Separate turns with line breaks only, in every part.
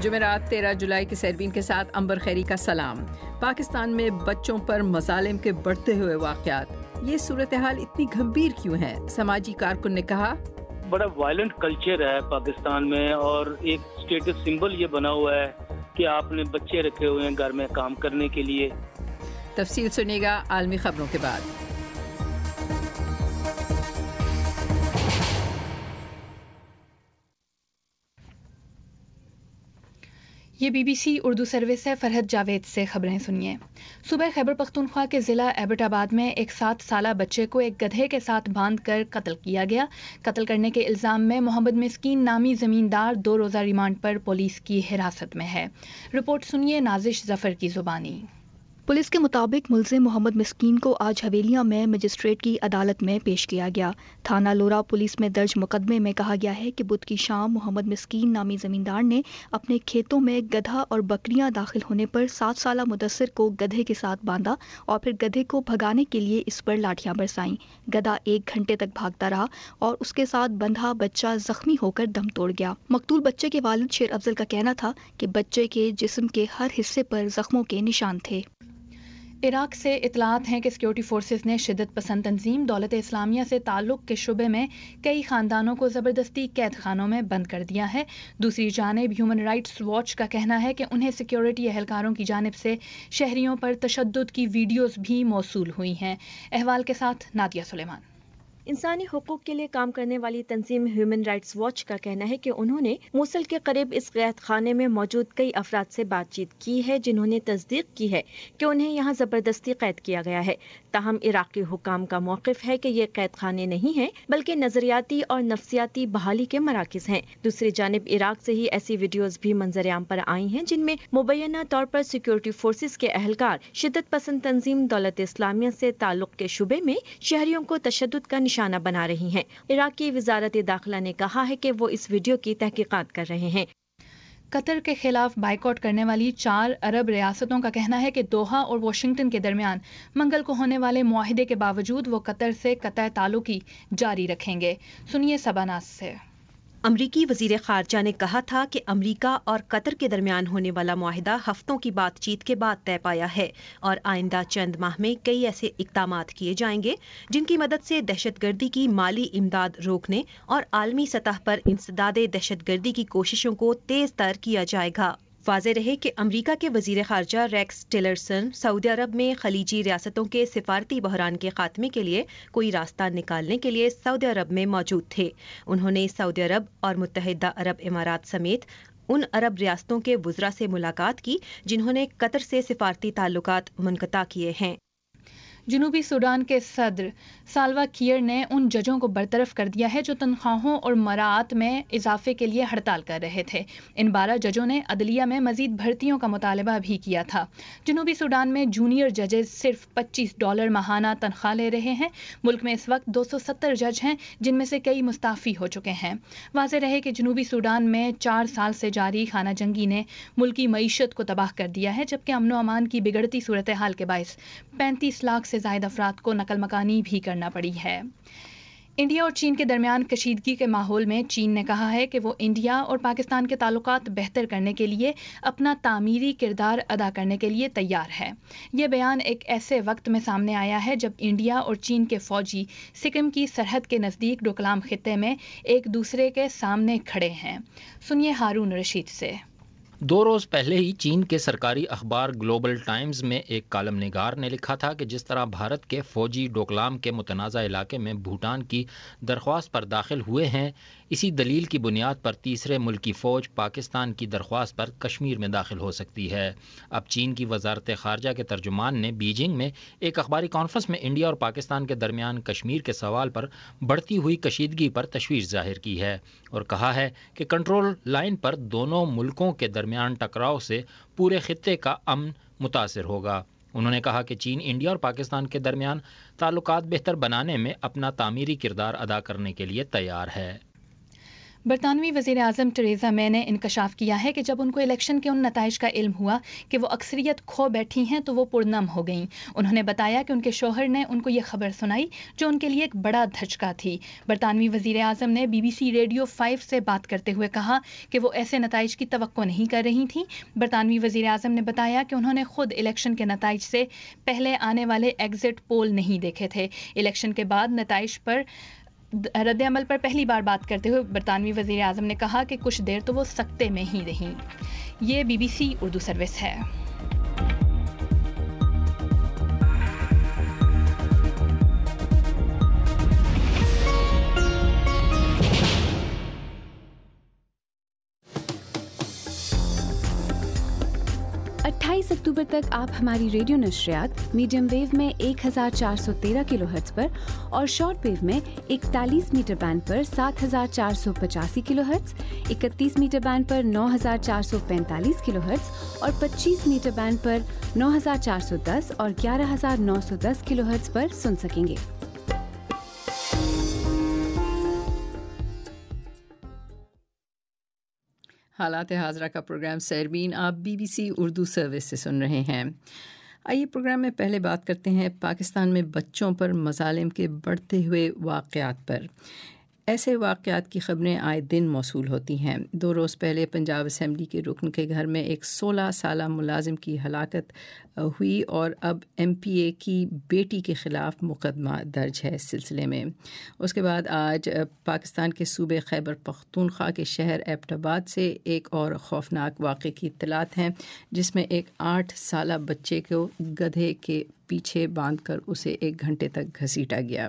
جمعرات 13 جولائی کے سیربین کے ساتھ امبر خیری کا سلام۔ پاکستان میں بچوں پر مظالم کے بڑھتے ہوئے واقعات، یہ صورتحال اتنی گھمبیر کیوں ہے؟ سماجی کارکن نے کہا
بڑا وائلنٹ کلچر ہے پاکستان میں، اور ایک اسٹیٹس سمبل یہ بنا ہوا ہے کہ آپ نے بچے رکھے ہوئے ہیں گھر میں کام کرنے کے لیے۔
تفصیل سنیے گا عالمی خبروں کے بعد۔
یہ بی سی اردو سروس ہے۔ فرحت جاوید سے خبریں سنیے۔ صوبہ خیبر پختونخوا کے ضلع ایبٹ آباد میں ایک 7 سالہ بچے کو ایک گدھے کے ساتھ باندھ کر قتل کیا گیا۔ قتل کرنے کے الزام میں محمد مسکین نامی زمیندار 2 روزہ ریمانڈ پر پولیس کی حراست میں ہے۔ رپورٹ سنیے نازش ظفر کی زبانی۔
پولیس کے مطابق ملزم محمد مسکین کو آج حویلیہ میں مجسٹریٹ کی عدالت میں پیش کیا گیا۔ تھانہ لورا پولیس میں درج مقدمے میں کہا گیا ہے کہ بدھ کی شام محمد مسکین نامی زمیندار نے اپنے کھیتوں میں گدھا اور بکریاں داخل ہونے پر 7 سالہ مدثر کو گدھے کے ساتھ باندھا اور پھر گدھے کو بھگانے کے لیے اس پر لاٹھیاں برسائیں۔ گدھا 1 گھنٹے تک بھاگتا رہا اور اس کے ساتھ بندھا بچہ زخمی ہو کر دم توڑ گیا۔ مقتول بچے کے والد شیر افضل کا کہنا تھا کہ بچے کے جسم کے ہر حصے پر زخموں کے نشان تھے۔
عراق سے اطلاعات ہیں کہ سیکیورٹی فورسز نے شدت پسند تنظیم دولت اسلامیہ سے تعلق کے شبے میں کئی خاندانوں کو زبردستی قید خانوں میں بند کر دیا ہے۔ دوسری جانب ہیومن رائٹس واچ کا کہنا ہے کہ انہیں سیکیورٹی اہلکاروں کی جانب سے شہریوں پر تشدد کی ویڈیوز بھی موصول ہوئی ہیں۔ احوال کے ساتھ نادیہ سلیمان۔
انسانی حقوق کے لیے کام کرنے والی تنظیم ہیومن رائٹس واچ کا کہنا ہے کہ انہوں نے موصل کے قریب اس قید خانے میں موجود کئی افراد سے بات چیت کی ہے، جنہوں نے تصدیق کی ہے کہ انہیں یہاں زبردستی قید کیا گیا ہے۔ تاہم عراقی حکام کا موقف ہے کہ یہ قید خانے نہیں ہیں بلکہ نظریاتی اور نفسیاتی بحالی کے مراکز ہیں۔ دوسری جانب عراق سے ہی ایسی ویڈیوز بھی منظر عام پر آئی ہیں جن میں مبینہ طور پر سیکیورٹی فورسز کے اہلکار شدت پسند تنظیم دولت اسلامیہ سے تعلق کے شبے میں شہریوں کو تشدد کا نشانہ بنا رہی ہیں۔ عراقی وزارت داخلہ نے کہا ہے کہ وہ اس ویڈیو کی تحقیقات کر رہے ہیں۔
قطر کے خلاف بائیکاٹ کرنے والی 4 عرب ریاستوں کا کہنا ہے کہ دوحہ اور واشنگٹن کے درمیان منگل کو ہونے والے معاہدے کے باوجود وہ قطر سے قطع تعلقی جاری رکھیں گے۔ سنیے سباناز سے۔
امریکی وزیر خارجہ نے کہا تھا کہ امریکہ اور قطر کے درمیان ہونے والا معاہدہ ہفتوں کی بات چیت کے بعد طے پایا ہے اور آئندہ چند ماہ میں کئی ایسے اقدامات کیے جائیں گے جن کی مدد سے دہشت گردی کی مالی امداد روکنے اور عالمی سطح پر انسداد دہشت گردی کی کوششوں کو تیز تر کیا جائے گا۔ واضح رہے کہ امریکہ کے وزیر خارجہ ریکس ٹیلرسن سعودی عرب میں خلیجی ریاستوں کے سفارتی بحران کے خاتمے کے لیے کوئی راستہ نکالنے کے لیے سعودی عرب میں موجود تھے۔ انہوں نے سعودی عرب اور متحدہ عرب امارات سمیت ان عرب ریاستوں کے وزراء سے ملاقات کی جنہوں نے قطر سے سفارتی تعلقات منقطع کیے ہیں۔
جنوبی سوڈان کے صدر سالوا کیئر نے ان ججوں کو برطرف کر دیا ہے جو تنخواہوں اور مراعات میں اضافے کے لیے ہڑتال کر رہے تھے۔ ان 12 ججوں نے عدلیہ میں مزید بھرتیوں کا مطالبہ بھی کیا تھا۔ جنوبی سوڈان میں جونیئر ججز صرف $25 ماہانہ تنخواہ لے رہے ہیں۔ ملک میں اس وقت 270 جج ہیں جن میں سے کئی مستعفی ہو چکے ہیں۔ واضح رہے کہ جنوبی سوڈان میں 4 سال سے جاری خانہ جنگی نے ملکی معیشت کو تباہ کر دیا ہے، جبکہ امن و امان کی بگڑتی صورتحال کے باعث 35 لاکھ سے زائد افراد کو نقل مکانی بھی کرنا پڑی ہے۔ انڈیا اور چین کے درمیان کشیدگی کے ماحول میں چین نے کہا ہے کہ وہ انڈیا اور پاکستان کے تعلقات بہتر کرنے کے لیے اپنا تعمیری کردار ادا کرنے کے لیے تیار ہے۔ یہ بیان ایک ایسے وقت میں سامنے آیا ہے جب انڈیا اور چین کے فوجی سکم کی سرحد کے نزدیک ڈوکلام خطے میں ایک دوسرے کے سامنے کھڑے ہیں۔ سنیے ہارون رشید سے۔
2 روز پہلے ہی چین کے سرکاری اخبار گلوبل ٹائمز میں ایک کالم نگار نے لکھا تھا کہ جس طرح بھارت کے فوجی ڈوکلام کے متنازع علاقے میں بھوٹان کی درخواست پر داخل ہوئے ہیں، اسی دلیل کی بنیاد پر تیسرے ملک کی فوج پاکستان کی درخواست پر کشمیر میں داخل ہو سکتی ہے۔ اب چین کی وزارت خارجہ کے ترجمان نے بیجنگ میں ایک اخباری کانفرنس میں انڈیا اور پاکستان کے درمیان کشمیر کے سوال پر بڑھتی ہوئی کشیدگی پر تشویش ظاہر کی ہے اور کہا ہے کہ کنٹرول لائن پر دونوں ملکوں کے درمیان ٹکراؤ سے پورے خطے کا امن متاثر ہوگا۔ انہوں نے کہا کہ چین انڈیا اور پاکستان کے درمیان تعلقات بہتر بنانے میں اپنا تعمیری کردار ادا کرنے کے لیے تیار ہے۔
برطانوی وزیر اعظم ٹریزا مے نے انکشاف کیا ہے کہ جب ان کو الیکشن کے ان نتائج کا علم ہوا کہ وہ اکثریت کھو بیٹھی ہیں تو وہ پرنم ہو گئیں۔ انہوں نے بتایا کہ ان کے شوہر نے ان کو یہ خبر سنائی جو ان کے لیے ایک بڑا دھچکا تھی۔ برطانوی وزیر اعظم نے BBC ریڈیو 5 سے بات کرتے ہوئے کہا کہ وہ ایسے نتائج کی توقع نہیں کر رہی تھیں۔ برطانوی وزیر اعظم نے بتایا کہ انہوں نے خود الیکشن کے نتائج سے پہلے آنے والے ایگزٹ پول نہیں دیکھے تھے۔ الیکشن کے بعد نتائج پر رد عمل پر پہلی بار بات کرتے ہوئے برطانوی وزیر اعظم نے کہا کہ کچھ دیر تو وہ سکتے میں ہی رہیں۔ یہ BBC اردو سروس ہے۔
اکتوبر تک آپ ہماری ریڈیو نشریات میڈیم ویو میں 1413 کلو ہرٹز پر اور شارٹ ویو میں 41 میٹر بینڈ پر 7485 کلو ہرٹز، 31 میٹر بینڈ پر 9445 کلو ہرٹز اور 25 میٹر بینڈ پر 9410 اور 11910 کلو ہرٹز پر سن سکیں گے۔
حالات حاضرہ کا پروگرام سیربین آپ BBC اردو سروس سے سن رہے ہیں۔ آئیے پروگرام میں پہلے بات کرتے ہیں پاکستان میں بچوں پر مظالم کے بڑھتے ہوئے واقعات پر۔ ایسے واقعات کی خبریں آئے دن موصول ہوتی ہیں۔ 2 روز پہلے پنجاب اسمبلی کے رکن کے گھر میں ایک 16 سالہ ملازم کی ہلاکت ہوئی اور اب MPA کی بیٹی کے خلاف مقدمہ درج ہے اس سلسلے میں۔ اس کے بعد آج پاکستان کے صوبے خیبر پختونخوا کے شہر ایبٹ آباد سے ایک اور خوفناک واقعے کی اطلاعات ہیں، جس میں ایک 8 سالہ بچے کو گدھے کے پیچھے باندھ کر اسے 1 گھنٹے تک گھسیٹا گیا۔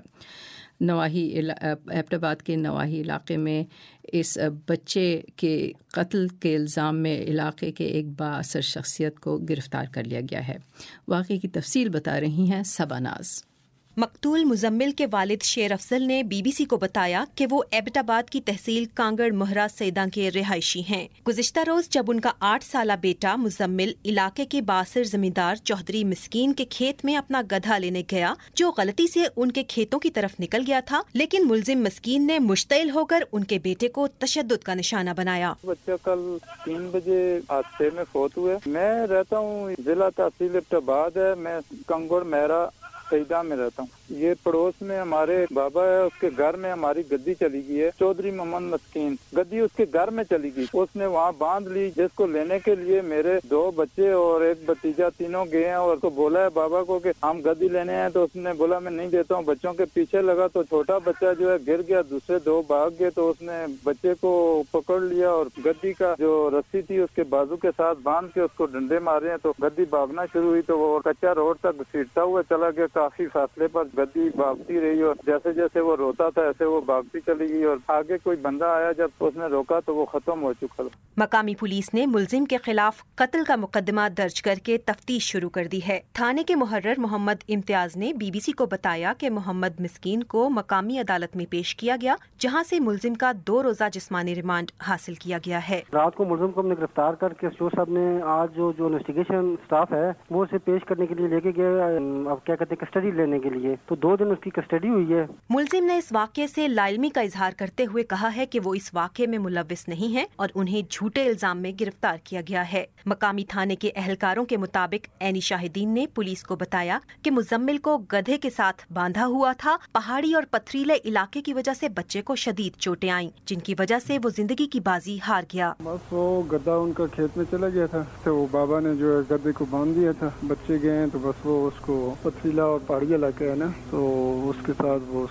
ایبٹ آباد کے نواحی علاقے میں اس بچے کے قتل کے الزام میں علاقے کے ایک بااثر شخصیت کو گرفتار کر لیا گیا ہے۔ واقعے کی تفصیل بتا رہی ہیں صبا ناز۔
مقتول مزمل کے والد شیر افضل نے BBC کو بتایا کہ وہ ایبٹ آباد کی تحصیل کانگڑ مہرا سیداں کے رہائشی ہیں۔ گزشتہ روز جب ان کا 8 سالہ بیٹا مزمل علاقے کے باثر زمیندار چودھری مسکین کے کھیت میں اپنا گدھا لینے گیا جو غلطی سے ان کے کھیتوں کی طرف نکل گیا تھا، لیکن ملزم مسکین نے مشتعل ہو کر ان کے بیٹے کو تشدد کا نشانہ بنایا۔
بچہ کل 3 بجے حادثے میں فوت ہوئے۔ میں رہتا ہوں ضلع تحصیل ایبٹ آباد ہے، میں کانگڑ مہرا سیدہ میں رہتا ہوں۔ یہ پڑوس میں ہمارے بابا ہے، اس کے گھر میں ہماری گدی چلی گئی ہے، چودھری محمد مسکین گدی اس کے گھر میں چلی گئی، اس نے وہاں باندھ لی، جس کو لینے کے لیے میرے 2 بچے اور ایک بھتیجا تینوں گئے ہیں اور اس کو بولا ہے بابا کو کہ ہم گدی لینے ہیں، تو اس نے بولا میں نہیں دیتا ہوں، بچوں کے پیچھے لگا تو چھوٹا بچہ جو ہے گر گیا، دوسرے 2 بھاگ گئے، تو اس نے بچے کو پکڑ لیا اور گدی کا جو رسی تھی اس کے بازو کے ساتھ باندھ کے اس کو ڈنڈے مارے ہیں، تو گدی بھاگنا شروع ہوئی تو وہ کچا روڈ تک گھسیٹتا ہوا چلا گیا، کافی فاصلے پر گدی بھاگتی رہی اور جیسے جیسے وہ روتا تھا ایسے وہ بھاگتی چلی گئی اور آگے کوئی بندہ آیا، جب اس نے روکا تو وہ ختم ہو چکا تھا۔
مقامی پولیس نے ملزم کے خلاف قتل کا مقدمہ درج کر کے تفتیش شروع کر دی ہے۔ تھانے کے محرر محمد امتیاز نے BBC کو بتایا کہ محمد مسکین کو مقامی عدالت میں پیش کیا گیا، جہاں سے ملزم کا 2 روزہ جسمانی ریمانڈ حاصل کیا گیا ہے۔
رات کو ملزم کو ہم نے گرفتار کر کے جو صاحب نے آج جو انویسٹیگیشن سٹاف ہے وہ اسے پیش کرنے کے لیے لے کے گئے، اب کیا کہتے ہیں کسٹڈی لینے کے لیے، تو 2 دن اس کی کسٹڈی ہوئی ہے۔
ملزم نے اس واقعے سے لاعلمی کا اظہار کرتے ہوئے کہا ہے کہ وہ اس واقعے میں ملوث نہیں ہے اور انہیں جھوٹے الزام میں گرفتار کیا گیا ہے۔ مقامی تھانے کے اہلکاروں کے مطابق عینی شاہدین نے پولیس کو بتایا کہ مزمل کو گدھے کے ساتھ باندھا ہوا تھا، پہاڑی اور پتھریلے علاقے کی وجہ سے بچے کو شدید چوٹیں آئیں، جن کی وجہ سے وہ زندگی کی بازی ہار گیا۔
بس وہ گدھا ان کا کھیت میں چلا گیا تھا، تو وہ بابا نے جو ہے گدھے کو باندھ دیا تھا، بچے گئے ہیں تو بس وہ اس کو پتھریلا اور پہاڑی علاقہ ہے نا، تو اس کے ساتھ وہ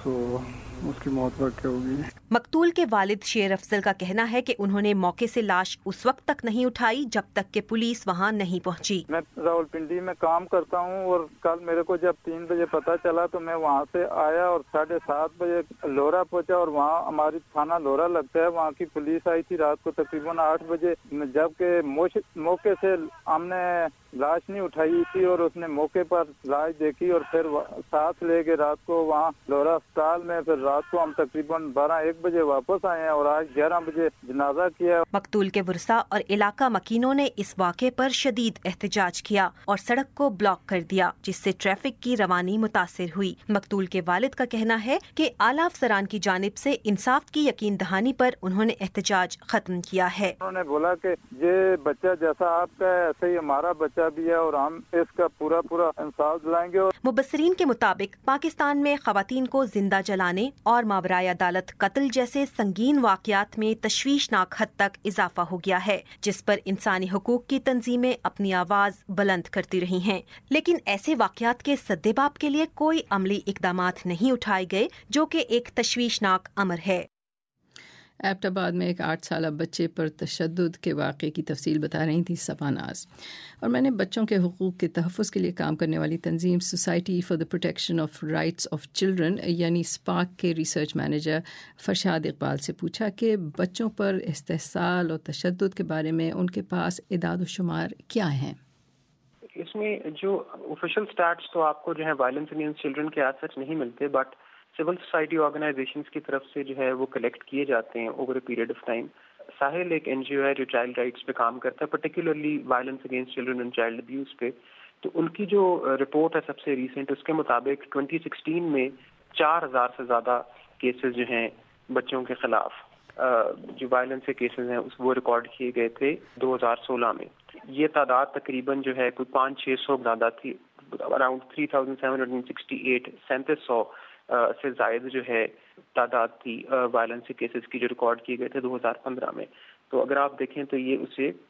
اس کی موت واقع ہو گئی۔
مقتول کے والد شیر افضل کا کہنا ہے کہ انہوں نے موقع سے لاش اس وقت تک نہیں اٹھائی جب تک کہ پولیس وہاں نہیں پہنچی۔
میں راولپنڈی میں کام کرتا ہوں اور کل میرے کو جب 3 بجے پتہ چلا تو میں وہاں سے آیا اور 7:30 بجے لورا پہنچا اور وہاں ہماری تھانہ لورا لگتا ہے، وہاں کی پولیس آئی تھی رات کو تقریباً 8 بجے، جبکہ موقع سے ہم نے लाश नहीं उठाई थी और उसने मौके पर लाश देखी और फिर साथ लेके रात को वहाँ लोरा अस्पताल में, फिर रात को हम तकरीबन 12-1 बजे वापस आए हैं और आज 11 बजे जनाजा किया।
मकतूल के वर्सा और इलाका मकीनों ने इस वाक़े पर शदीद एहतजाज किया और सड़क को ब्लॉक कर दिया, जिससे ट्रैफिक की रवानी मुतासिर हुई। मकतूल के वालिद का कहना है कि आला अफसरान की जानिब से इंसाफ की यकीन दहानी पर उन्होंने एहतजाज खत्म किया है।
उन्होंने बोला कि ये बच्चा जैसा आपका है ऐसे ही हमारा बच्चा भी है और हम इसका पूरा इंसाफ दिलाएंगे। और
मुबस्सरीन के मुताबिक पाकिस्तान में खवातीन को जिंदा जलाने और मावराए अदालत कत्ल जैसे संगीन वाक़यात में तशवीशनाक हद तक इजाफा हो गया है, जिस पर इंसानी हुकूक की तंजीमें अपनी आवाज बुलंद करती रही हैं। लेकिन ऐसे वाक़यात के सद्देबाब के लिए कोई अमली इक़दामात नहीं उठाए गए, जो कि एक तशवीशनाक अमर है।
एबटाबाद में एक 8 साल बच्चे पर तशद्दुद के वाक़े की तफसील बता रही थी सफानाज। और मैंने बच्चों के हुकूक़ के तहफ़्फ़ुज़ के लिए काम करने वाली तंजीम society for the protection of rights of children यानी स्पार्क के रिसर्च मैनेजर फरशाद इकबाल से पूछा कि बच्चों पर इस्तेहसाल और तशद्दुद के बारे में उनके पास इदाद शुमार क्या हैं।
इसमें जो ऑफिशियल स्टैट्स तो आपको जो है वायलेंस अगेंस्ट चिल्ड्रन के आज सच नहीं मिलते, बट सिविल सोसाइटी ऑर्गेनाइजेशंस की तरफ से जो है वो कलेक्ट किए जाते हैं over a period of time. Sahil एक एनजीओ है जो चाइल्ड राइट्स पे काम करता है, particularly violence against children and child abuse पे। तो उनकी जो रिपोर्ट है सबसे रीसेंट, उसके मुताबिक 2016 में 4000 से ज़्यादा केसेस जो हैं बच्चों के खिलाफ जो वायलेंस के केसेस हैं वो रिकॉर्ड किए गए थे 2016 में। ये तादाद तकरीबन जो है कोई 500-600 ज़्यादा थी, अराउंड 3768 3700 से ज़ायद जो है तादाद थी वायलेंस के केसेस की जो रिकॉर्ड किए गए थे 2015 में। तो अगर आप देखें तो ये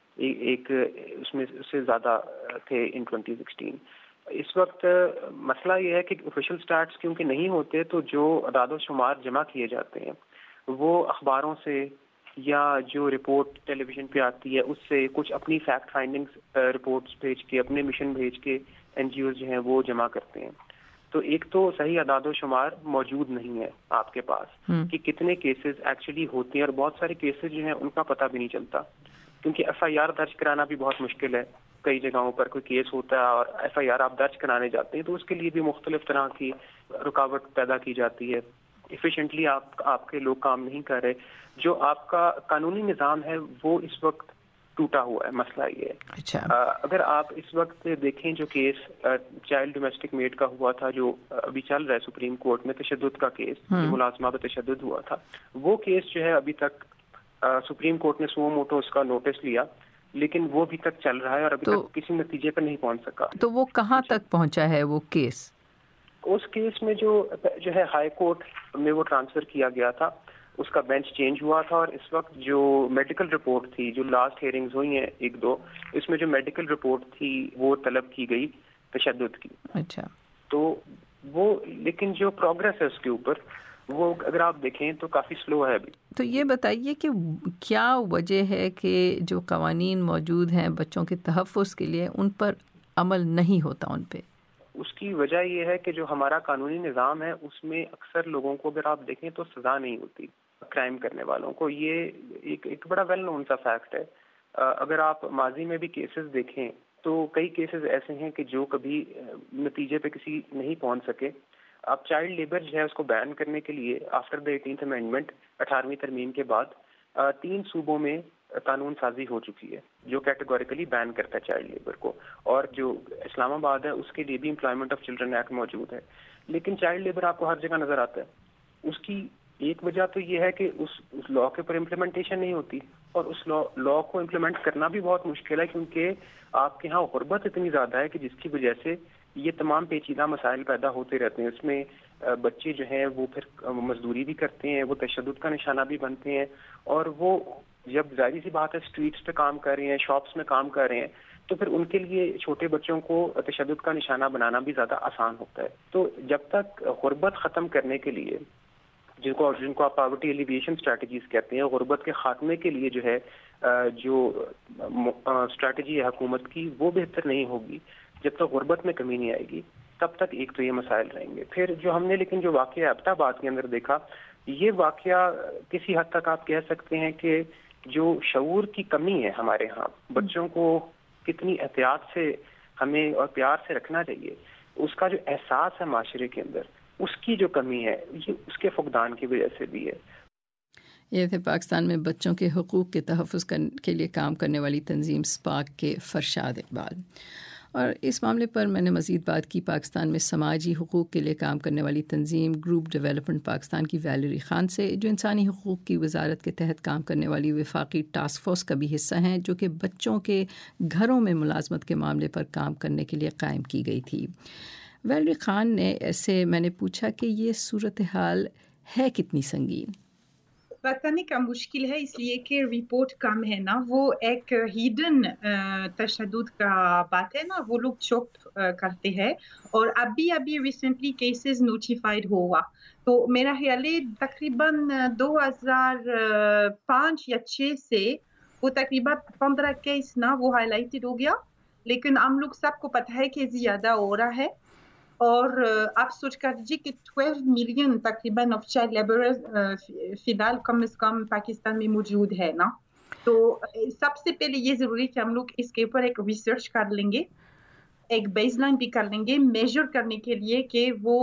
उसमें उससे ज़्यादा थे इन 2016। इस वक्त मसला ये है कि ऑफिशियल स्टैट्स क्योंकि नहीं होते, तो जो अदाद शुमार जमा किए जाते हैं वो अखबारों से या जो रिपोर्ट टेलीविज़न पे आती है उससे, कुछ अपनी फैक्ट फाइंडिंग्स रिपोर्ट्स भेज के, अपने मिशन भेज के एनजीओ जो हैं वो जमा करते हैं। तो एक तो सही अदाद शुमार मौजूद नहीं है आपके पास कि कितने केसेस एक्चुअली होते हैं, और बहुत सारे केसेस जो हैं उनका पता भी नहीं चलता, क्योंकि एफआईआर दर्ज कराना भी बहुत मुश्किल है। कई जगहों पर कोई केस होता है और एफआईआर आप दर्ज कराने जाते हैं तो उसके लिए भी मुख्तलिफ तरह की रुकावट पैदा की जाती है। इफिशिएंटली आपके लोग काम नहीं कर रहे। जो आपका कानूनी निज़ाम है वो इस वक्त टूटा हुआ है। मसला ये है।
अच्छा।
अगर आप इस वक्त देखें जो केस चाइल्ड डोमेस्टिक मेड का हुआ था, जो अभी चल रहा है सुप्रीम कोर्ट में, तशद्दुद का केस, मुलाजमा पर तशद्दुद हुआ था, वो केस जो है अभी तक सुप्रीम कोर्ट ने सुओ मोटो उसका नोटिस लिया, लेकिन वो अभी तक चल रहा है और अभी तक किसी नतीजे पर नहीं पहुंच सका।
तो वो कहाँ तक पहुंचा है वो केस?
उस केस में जो है हाई कोर्ट में वो ट्रांसफर किया गया था, उसका बेंच चेंज हुआ था, और इस वक्त जो मेडिकल रिपोर्ट थी, जो लास्ट हियरिंग्स हुई हैं 1-2, इसमें जो मेडिकल रिपोर्ट थी वो तलब की गई तशद्दुद की।
अच्छा।
तो वो, लेकिन जो प्रोग्रेस है उसके ऊपर वो अगर आप देखें तो काफ़ी स्लो है अभी।
तो ये बताइए कि क्या वजह है कि जो कवानीन मौजूद हैं बच्चों के तहफ़्फ़ुज़ के लिए, उन पर अमल नहीं होता उन पे?
उसकी वजह ये है कि जो हमारा कानूनी निज़ाम है उसमें अक्सर लोगों को अगर आप देखें तो सज़ा नहीं होती क्राइम करने वालों को। ये एक बड़ा वेल नोन सा फैक्ट है। अगर आप माजी में भी केसेस देखें तो कई केसेस ऐसे हैं कि जो कभी नतीजे पे किसी नहीं पहुंच सके। अब चाइल्ड लेबर जो है उसको बैन करने के लिए आफ्टर द 18th अमेंडमेंट 18वीं तरमीम के बाद 3 सूबों में कानून साजी हो चुकी है जो कैटेगोरिकली बैन करता है चाइल्ड लेबर को, और जो इस्लामाबाद है उसके लिए भी एम्प्लॉयमेंट ऑफ चिल्ड्रन एक्ट मौजूद है। लेकिन चाइल्ड लेबर आपको हर जगह नजर आता है। उसकी एक वजह तो ये है कि उस लॉ के ऊपर इम्प्लीमेंटेशन नहीं होती, और उस लॉ को इम्प्लीमेंट करना भी बहुत मुश्किल है, क्योंकि आपके यहाँ गुर्बत इतनी ज़्यादा है कि जिसकी वजह से ये तमाम पेचीदा मसाइल पैदा होते रहते हैं। इसमें बच्चे जो हैं वो फिर मजदूरी भी करते हैं, वो तशद्दुद का निशाना भी बनते हैं, और वो जब जाहिर सी बात है स्ट्रीट्स पे काम कर रहे हैं, शॉप्स में काम कर रहे हैं, तो फिर उनके लिए छोटे बच्चों को तशद्दुद का निशाना बनाना भी ज़्यादा आसान होता है। तो जब तक गुर्बत ख़त्म करने के लिए, जिनको आप पॉवर्टी एलिविएशन स्ट्रैटेजीज कहते हैं, गुर्बत के खात्मे के लिए जो है जो स्ट्रैटेजी है हुकूमत की वो बेहतर नहीं होगी, जब तक गुर्बत में कमी नहीं आएगी तब तक एक तो ये मसाइल रहेंगे। फिर जो हमने लेकिन जो वाक़या एबटाबाद के अंदर देखा, ये वाक़या किसी हद तक आप कह सकते हैं कि जो शऊर की कमी है हमारे यहाँ, बच्चों को कितनी एहतियात से ہمیں اور پیار سے رکھنا چاہیے، اس کا جو احساس ہے معاشرے کے اندر، اس کی جو کمی ہے یہ اس کے فقدان کی وجہ سے بھی ہے۔
یہ تھے پاکستان میں بچوں کے حقوق کے تحفظ کے لیے کام کرنے والی تنظیم سپاک کے فرشاد اقبال۔ اور اس معاملے پر میں نے مزید بات کی پاکستان میں سماجی حقوق کے لیے کام کرنے والی تنظیم گروپ ڈیولپمنٹ پاکستان کی ویلری خان سے، جو انسانی حقوق کی وزارت کے تحت کام کرنے والی وفاقی ٹاسک فورس کا بھی حصہ ہیں، جو کہ بچوں کے گھروں میں ملازمت کے معاملے پر کام کرنے کے لیے قائم کی گئی تھی۔ ویلری خان سے میں نے پوچھا کہ یہ صورتحال ہے کتنی سنگین؟
بتانے کا مشکل ہے اس لیے کہ رپورٹ کم ہے نا، وہ ایک ہیڈن تشدد کا بات ہے نا، وہ لوگ چوک کرتے ہیں، اور ابھی ریسنٹلی کیسز نوٹیفائڈ ہوا، تو میرا خیال ہے تقریباً 2005 یا 6 سے وہ تقریباً 15 کیس نا وہ ہائی لائٹڈ ہو گیا، لیکن ہم لوگ سب کو پتہ ہے کہ زیادہ ہو رہا ہے، اور آپ سوچ کر دیجیے کہ 12 ملین تقریباً آف چائلڈ لیبررز فی الحال کم از کم پاکستان میں موجود ہے نا، تو سب سے پہلے یہ ضروری کہ ہم لوگ اس کے اوپر ایک ریسرچ کر لیں گے، ایک بیس لائن بھی کر لیں گے میجر کرنے کے لیے کہ وہ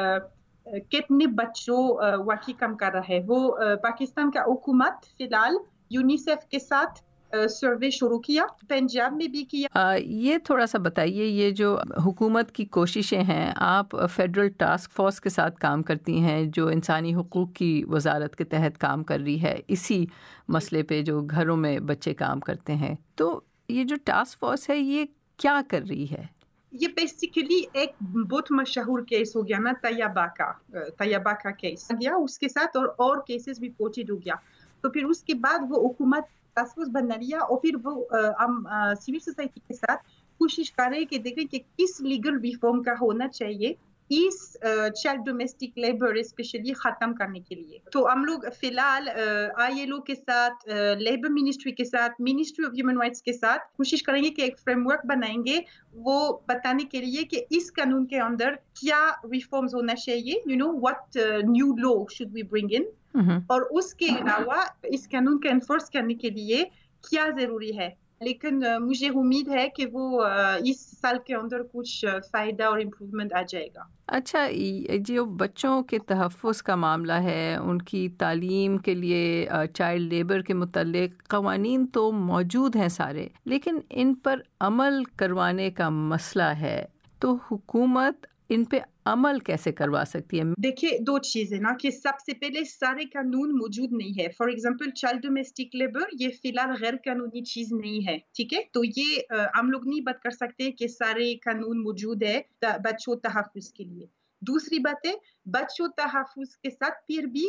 کتنے بچوں واقعی کم کر رہا ہے۔ وہ پاکستان کا حکومت فی الحال یونیسیف کے ساتھ سروے شروع کیا، پنجاب میں بھی کیا۔
یہ تھوڑا سا بتائیے، یہ جو حکومت کی کوششیں ہیں، آپ فیڈرل ٹاسک فورس کے ساتھ کام کرتی ہیں جو انسانی حقوق کی وزارت کے تحت کام کر رہی ہے اسی مسئلے پہ جو گھروں میں بچے کام کرتے ہیں، تو یہ جو ٹاسک فورس ہے یہ کیا کر رہی ہے؟
یہ بیسیکلی ایک بہت مشہور کیس ہو گیا نا، طیبہ کا کیس گیا اس کے ساتھ، اور کیسز بھی پوچھے ہو گیا، تو پھر اس کے بعد وہ حکومت ٹاسک فورس بنا لیا، اور پھر وہ ہم سول سوسائٹی کے ساتھ کوشش کر رہے کہ دیکھیں کہ کس لیگل ریفارم کا ہونا چاہیے اس چائلڈ ڈومیسٹک لیبر اسپیشلی ختم کرنے کے لیے۔ تو ہم لوگ فی الحال ILO کے ساتھ، لیبر منسٹری کے ساتھ، منسٹری آف ہیومن رائٹس کے ساتھ کوشش کریں گے کہ ایک فریم ورک بنائیں گے، وہ بتانے کے لیے کہ اس قانون کے اندر کیا ریفارمز ہونا چاہیے، what new law should we bring in، اور اس کے علاوہ اس قانون کو انفورس کرنے کے لیے کیا ضروری ہے۔ لیکن مجھے امید ہے کہ وہ اس سال کے اندر کچھ فائدہ اور امپروومنٹ آ جائے گا۔
اچھا، جو بچوں کے تحفظ کا معاملہ ہے، ان کی تعلیم کے لیے چائلڈ لیبر کے متعلق قوانین تو موجود ہیں سارے، لیکن ان پر عمل کروانے کا مسئلہ ہے، تو حکومت ان پہ عمل کیسے کروا سکتی ہے؟
دیکھیے، دو چیزیں نا، کہ سب سے پہلے سارے قانون موجود نہیں ہے۔ For example child domestic labour یہ فی الحال غیر قانونی چیز نہیں ہے، ٹھیک ہے، تو یہ ہم لوگ نہیں بات کر سکتے کہ سارے قانون موجود ہے بچوں تحفظ کے لیے۔ دوسری بات ہے، بچوں تحفظ کے ساتھ پھر بھی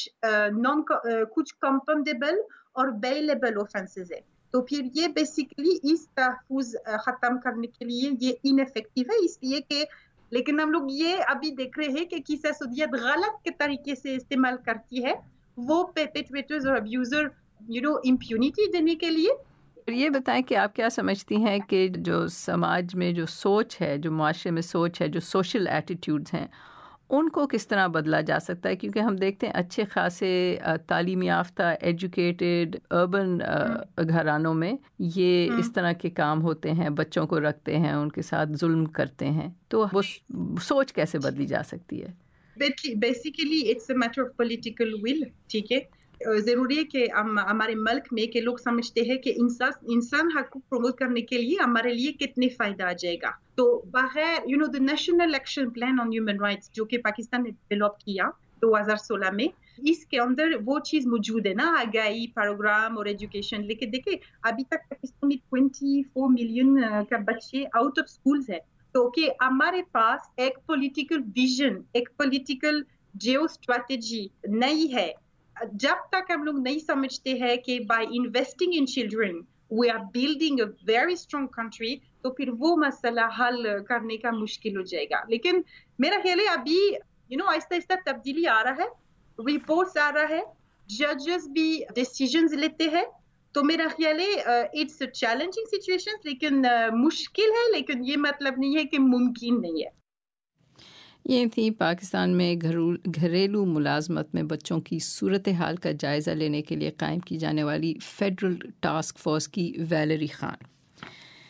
کچھ کمپنڈیبل اور بیلیبل اوفینسز ہے، تو پھر یہ بیسیکلی اس تحفظ ختم کرنے کے لیے یہ انیفیکٹو ہے، اس لیے کہ لیکن ہم لوگ یہ ابھی دیکھ رہے ہیں کہ کس اسودیت غلط کے طریقے سے استعمال کرتی ہے وہ پرپیٹویٹرز اور ابیوزر امپیونٹی دینے کے لیے۔
یہ بتائیں کہ آپ کیا سمجھتی ہیں کہ جو سماج میں جو سوچ ہے، جو معاشرے میں سوچ ہے، جو سوشل ایٹیٹیوڈز ہیں، ان کو کس طرح بدلا جا سکتا ہے؟ کیونکہ ہم دیکھتے ہیں اچھے خاصے تعلیم یافتہ ایجوکیٹڈ اربن گھرانوں میں یہ اس طرح کے کام ہوتے ہیں، بچوں کو رکھتے ہیں، ان کے ساتھ ظلم کرتے ہیں، تو وہ سوچ کیسے بدلی جا سکتی ہے؟
Basically it's a matter of political will, ٹھیک ہے، ضروری ہے کہ ہمارے ملک میں کہ لوگ سمجھتے ہیں کہ انسان حقوق پروموٹ کرنے کے لیے ہمارے لیے کتنے فائدہ آ جائے گا، تو باہر the national action plan on human rights جو کہ پاکستان نے ڈیولپ کیا 2016 میں، اس کے اندر وہ چیز موجود ہے نا، آگاہی پروگرام اور ایجوکیشن، لیکن دیکھیں ابھی تک پاکستان میں 24 ملین کا بچے آؤٹ آف اسکولز ہے، تو کہ ہمارے پاس ایک پولیٹیکل ویژن، ایک پولیٹیکل جیو اسٹریٹجی نہیں ہے۔ جب تک ہم لوگ نہیں سمجھتے ہیں کہ by investing in children we are building a very strong country, تو پھر وہ مسئلہ حل کرنے کا مشکل ہو جائے گا۔ لیکن میرا خیال ہے ابھی آہستہ آہستہ تبدیلی آ رہا ہے، رپورٹس آ رہا ہے، ججز بھی ڈیسیژنز لیتے ہیں، تو میرا خیال ہے اٹس اے چیلنجنگ سچویشن، لیکن مشکل ہے، لیکن یہ مطلب نہیں ہے کہ ممکن نہیں ہے۔
یہ تھی پاکستان میں گھریلو ملازمت میں بچوں کی صورتحال کا جائزہ لینے کے لیے قائم کی جانے والی فیڈرل ٹاسک فورس کی ویلری خان۔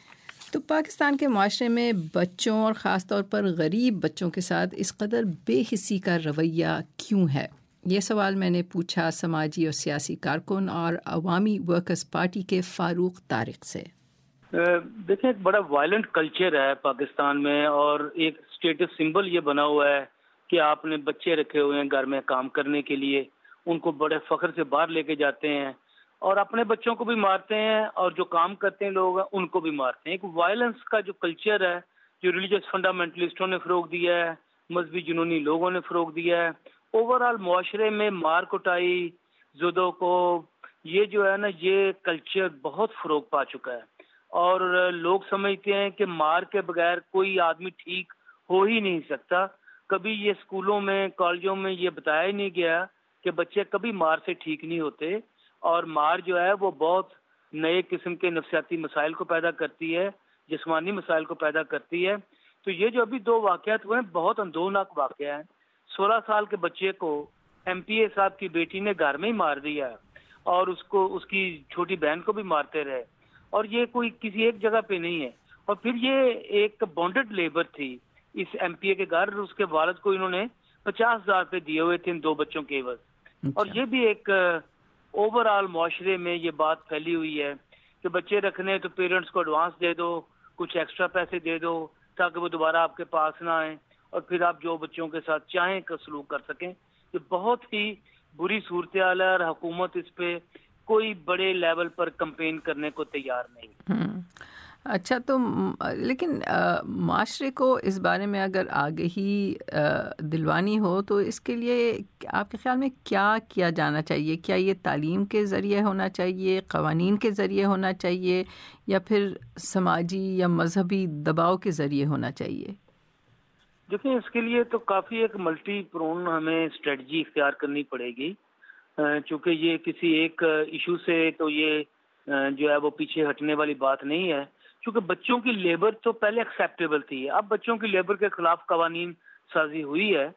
تو پاکستان کے معاشرے میں بچوں اور خاص طور پر غریب بچوں کے ساتھ اس قدر بے حسی کا رویہ کیوں ہے؟ یہ سوال میں نے پوچھا سماجی اور سیاسی کارکن اور عوامی ورکرز پارٹی کے فاروق طارق سے۔
دیکھیں، ایک بڑا وائلنٹ کلچر ہے پاکستان میں، اور ایک اسٹیٹس سمبل یہ بنا ہوا ہے کہ آپ نے بچے رکھے ہوئے ہیں گھر میں کام کرنے کے لیے، ان کو بڑے فخر سے باہر لے کے جاتے ہیں اور اپنے بچوں کو بھی مارتے ہیں، اور جو کام کرتے ہیں لوگ ان کو بھی مارتے ہیں۔ ایک وائلنس کا جو کلچر ہے، جو ریلیجس فنڈامنٹلسٹوں نے فروغ دیا ہے، مذہبی جنونی لوگوں نے فروغ دیا ہے، اوور آل معاشرے میں مار کٹائی، زدو کو، یہ جو ہے نا، یہ کلچر بہت فروغ پا چکا ہے، اور لوگ سمجھتے ہیں کہ مار کے بغیر کوئی آدمی ٹھیک ہو ہی نہیں سکتا۔ کبھی یہ اسکولوں میں، کالجوں میں یہ بتایا ہی نہیں گیا کہ بچے کبھی مار سے ٹھیک نہیں ہوتے، اور مار جو ہے وہ بہت نئے قسم کے نفسیاتی مسائل کو پیدا کرتی ہے، جسمانی مسائل کو پیدا کرتی ہے۔ تو یہ جو ابھی 2 واقعات ہوئے ہیں، بہت اندوناک واقعہ ہیں۔ 16 سال کے بچے کو ایم پی اے صاحب کی بیٹی نے گھر میں ہی مار دیا، اور اس کی چھوٹی بہن کو بھی مارتے رہے، اور یہ کوئی کسی ایک جگہ پہ نہیں ہے۔ اور پھر یہ ایک بانڈڈ لیبر تھی اس ایم پی اے کے گھر، اس کے والد کو انہوں نے 50,000 روپے دیے ہوئے تھے ان 2 بچوں کے عوض۔ اور یہ بھی ایک اوور آل معاشرے میں یہ بات پھیلی ہوئی ہے کہ بچے رکھنے تو پیرنٹس کو ایڈوانس دے دو، کچھ ایکسٹرا پیسے دے دو تاکہ وہ دوبارہ آپ کے پاس نہ آئیں، اور پھر آپ جو بچوں کے ساتھ چاہیں کا سلوک کر سکیں۔ یہ بہت ہی بری صورتحال ہے، اور حکومت اس پہ کوئی بڑے لیول پر کمپین کرنے کو تیار نہیں۔
اچھا، تو لیکن معاشرے کو اس بارے میں اگر آگہی دلوانی ہو تو اس کے لیے آپ کے خیال میں کیا کیا جانا چاہیے؟ کیا یہ تعلیم کے ذریعے ہونا چاہیے، قوانین کے ذریعے ہونا چاہیے، یا پھر سماجی یا مذہبی دباؤ کے ذریعے ہونا چاہیے؟
دیکھیں، اس کے لیے تو کافی ایک ملٹی پرون ہمیں اسٹریٹجی اختیار کرنی پڑے گی، چونکہ یہ کسی ایک ایشو سے تو یہ جو ہے وہ پیچھے ہٹنے والی بات نہیں ہے، کیونکہ بچوں کی لیبر تو پہلے ایکسیپٹیبل تھی، اب بچوں کی لیبر کے خلاف قوانین سازی ہوئی ہے،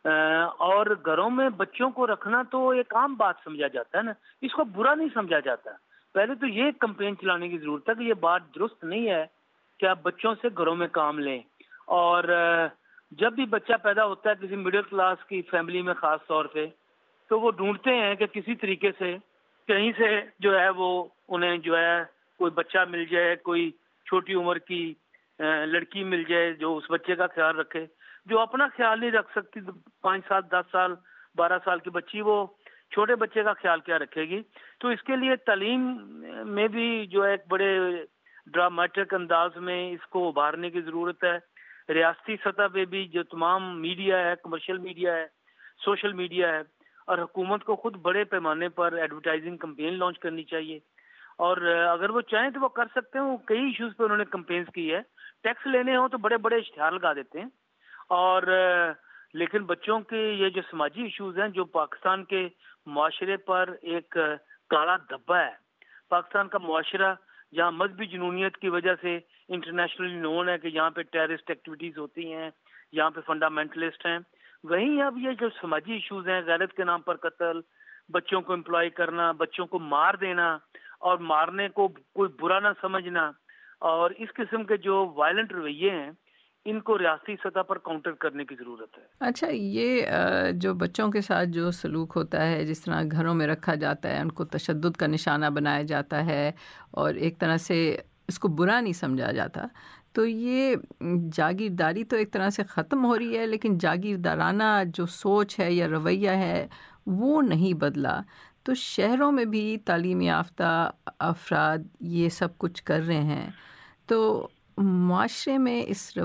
اور گھروں میں بچوں کو رکھنا تو ایک عام بات سمجھا جاتا ہے نا، اس کو برا نہیں سمجھا جاتا۔ پہلے تو یہ کمپین چلانے کی ضرورت ہے کہ یہ بات درست نہیں ہے کہ آپ بچوں سے گھروں میں کام لیں، اور جب بھی بچہ پیدا ہوتا ہے کسی مڈل کلاس کی فیملی میں خاص طور پہ، تو وہ ڈھونڈتے ہیں کہ کسی طریقے سے کہیں سے جو ہے وہ انہیں جو ہے کوئی بچہ مل جائے، کوئی چھوٹی عمر کی لڑکی مل جائے جو اس بچے کا خیال رکھے، جو اپنا خیال نہیں رکھ سکتی۔ 5 سال 10 سال 12 سال کی بچی وہ چھوٹے بچے کا خیال کیا رکھے گی؟ تو اس کے لیے تعلیم میں بھی جو ہے ایک بڑے ڈرامیٹک انداز میں اس کو ابھارنے کی ضرورت ہے۔ ریاستی سطح پہ بھی جو تمام میڈیا ہے، کمرشل میڈیا ہے، سوشل میڈیا ہے، اور حکومت کو خود بڑے پیمانے پر ایڈورٹائزنگ کمپین لانچ کرنی چاہیے، اور اگر وہ چاہیں تو وہ کر سکتے ہیں۔ وہ کئی ایشوز پہ انہوں نے کمپینز کی ہے، ٹیکس لینے ہوں تو بڑے بڑے اشتہار لگا دیتے ہیں، اور لیکن بچوں کے یہ جو سماجی ایشوز ہیں جو پاکستان کے معاشرے پر ایک کالا دھبا ہے، پاکستان کا معاشرہ جہاں مذہبی جنونیت کی وجہ سے انٹرنیشنلی نون ہے کہ یہاں پہ ٹیررسٹ ایکٹیویٹیز ہوتی ہیں، یہاں پہ فنڈامنٹلسٹ ہیں، وہیں اب یہ جو سماجی ایشوز ہیں، غیرت کے نام پر قتل، بچوں کو امپلائی کرنا، بچوں کو مار دینا، اور مارنے کو کوئی برا نہ سمجھنا، اور اس قسم کے جو وائلنٹ رویے ہیں، ان کو ریاستی سطح پر کاؤنٹر کرنے کی ضرورت ہے۔
اچھا، یہ جو بچوں کے ساتھ جو سلوک ہوتا ہے، جس طرح گھروں میں رکھا جاتا ہے، ان کو تشدد کا نشانہ بنایا جاتا ہے، اور ایک طرح سے اس کو برا نہیں سمجھا جاتا، تو یہ جاگیرداری تو ایک طرح سے ختم ہو رہی ہے، لیکن جاگیردارانہ جو سوچ ہے یا رویہ ہے وہ نہیں بدلا۔ تو شہروں میں بھی تعلیم یافتہ افراد یہ سب کچھ کر رہے ہیں، تو معاشرے میں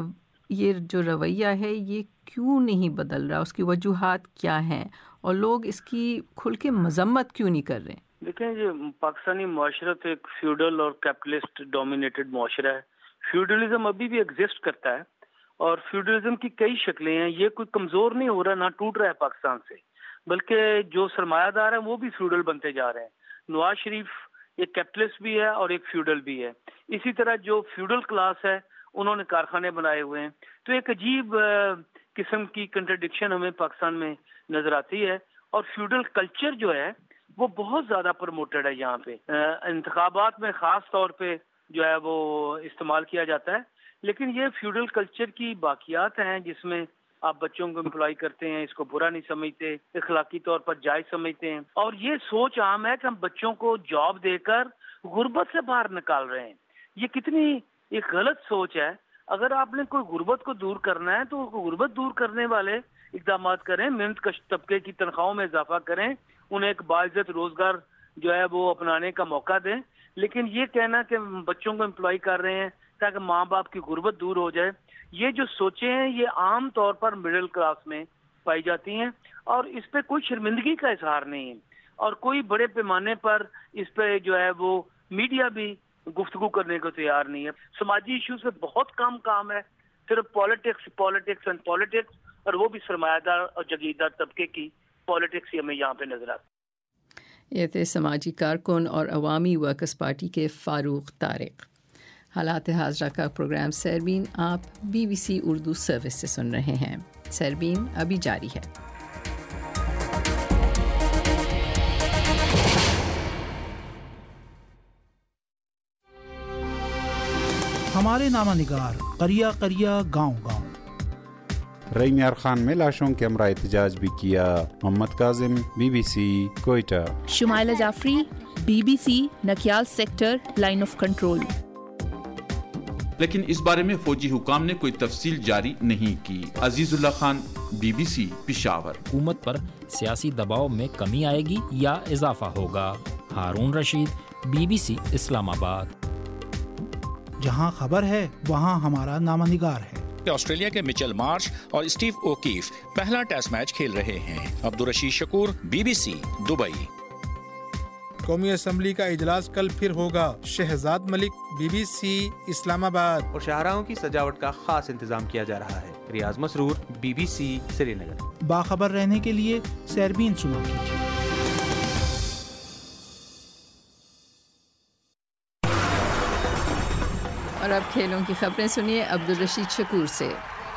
یہ جو رویہ ہے یہ کیوں نہیں بدل رہا؟ اس کی وجوہات کیا ہیں، اور لوگ اس کی کھل کے مذمت کیوں نہیں کر رہے؟
دیکھیں، یہ پاکستانی معاشرہ تو ایک فیوڈل اور کیپٹلسٹ ڈومینیٹڈ معاشرہ ہے۔ فیوڈلزم ابھی بھی ایگزسٹ کرتا ہے، اور فیوڈلزم کی کئی شکلیں ہیں، یہ کوئی کمزور نہیں ہو رہا، نہ ٹوٹ رہا ہے پاکستان سے، بلکہ جو سرمایہ دار ہیں وہ بھی فیوڈل بنتے جا رہے ہیں۔ نواز شریف ایک کیپٹلسٹ بھی ہے اور ایک فیوڈل بھی ہے، اسی طرح جو فیوڈل کلاس ہے انہوں نے کارخانے بنائے ہوئے ہیں۔ تو ایک عجیب قسم کی کنٹرڈکشن ہمیں پاکستان میں نظر آتی ہے، اور فیوڈل کلچر جو ہے وہ بہت زیادہ پروموٹڈ ہے یہاں پہ۔ انتخابات میں خاص طور پہ جو ہے وہ استعمال کیا جاتا ہے. لیکن یہ فیوڈل کلچر کی باقیات ہیں جس میں آپ بچوں کو امپلائی کرتے ہیں, اس کو برا نہیں سمجھتے, اخلاقی طور پر جائز سمجھتے ہیں, اور یہ سوچ عام ہے کہ ہم بچوں کو جاب دے کر غربت سے باہر نکال رہے ہیں. یہ کتنی ایک غلط سوچ ہے. اگر آپ نے کوئی غربت کو دور کرنا ہے تو غربت دور کرنے والے اقدامات کریں, محنت کش طبقے کی تنخواہوں میں اضافہ کریں, انہیں ایک باعزت روزگار جو ہے وہ اپنانے کا موقع دیں. لیکن یہ کہنا کہ بچوں کو امپلائی کر رہے ہیں تاکہ ماں باپ کی غربت دور ہو جائے, یہ جو سوچیں ہیں یہ عام طور پر مڈل کلاس میں پائی جاتی ہیں, اور اس پہ کوئی شرمندگی کا اظہار نہیں ہے, اور کوئی بڑے پیمانے پر اس پہ جو ہے وہ میڈیا بھی گفتگو کرنے کو تیار نہیں ہے. سماجی ایشوز پہ بہت کم کام ہے, صرف پالیٹکس اینڈ پالیٹکس, اور وہ بھی سرمایہ دار اور جگیردار طبقے کی پالیٹکس ہی ہمیں یہاں پہ نظر آتی.
یہ تھے سماجی کارکن اور عوامی ورکرز پارٹی کے فاروق طارق. حالات حاضرہ کا پروگرام سیربین آپ BBC اردو سروس سے سن رہے ہیں. سیربین ابھی جاری ہے.
ہمارے نامہ نگار قریہ قریہ گاؤں گاؤں.
ریم یار خان میں لاشوں کے ہمراہ احتجاج بھی کیا. Muhammad Kazim BBC Quetta.
Shumaila Jafri BBC Nakyal sector line of control.
لیکن اس بارے میں فوجی حکام نے کوئی تفصیل جاری نہیں کی. عزیز اللہ خان BBC پشاور.
حکومت پر سیاسی دباؤ میں کمی آئے گی یا اضافہ ہوگا؟ ہارون رشید BBC اسلام آباد.
جہاں خبر ہے وہاں ہمارا نامہ نگار ہے.
آسٹریلیا کے مچل مارش اور اسٹیو اوکیف پہلا ٹیسٹ میچ کھیل رہے ہیں. Abdul Rashid Shakoor BBC Dubai.
قومی اسمبلی کا اجلاس کل پھر ہوگا. شہزاد ملک BBC اسلام آباد.
اور شاہراہوں کی سجاوٹ کا خاص انتظام کیا جا رہا ہے. ریاض مسرور BBC سری نگر.
باخبر رہنے کے لیے سیربین سنا کیجیے.
اور اب کھیلوں کی خبریں سنیے عبدالرشید شکور سے.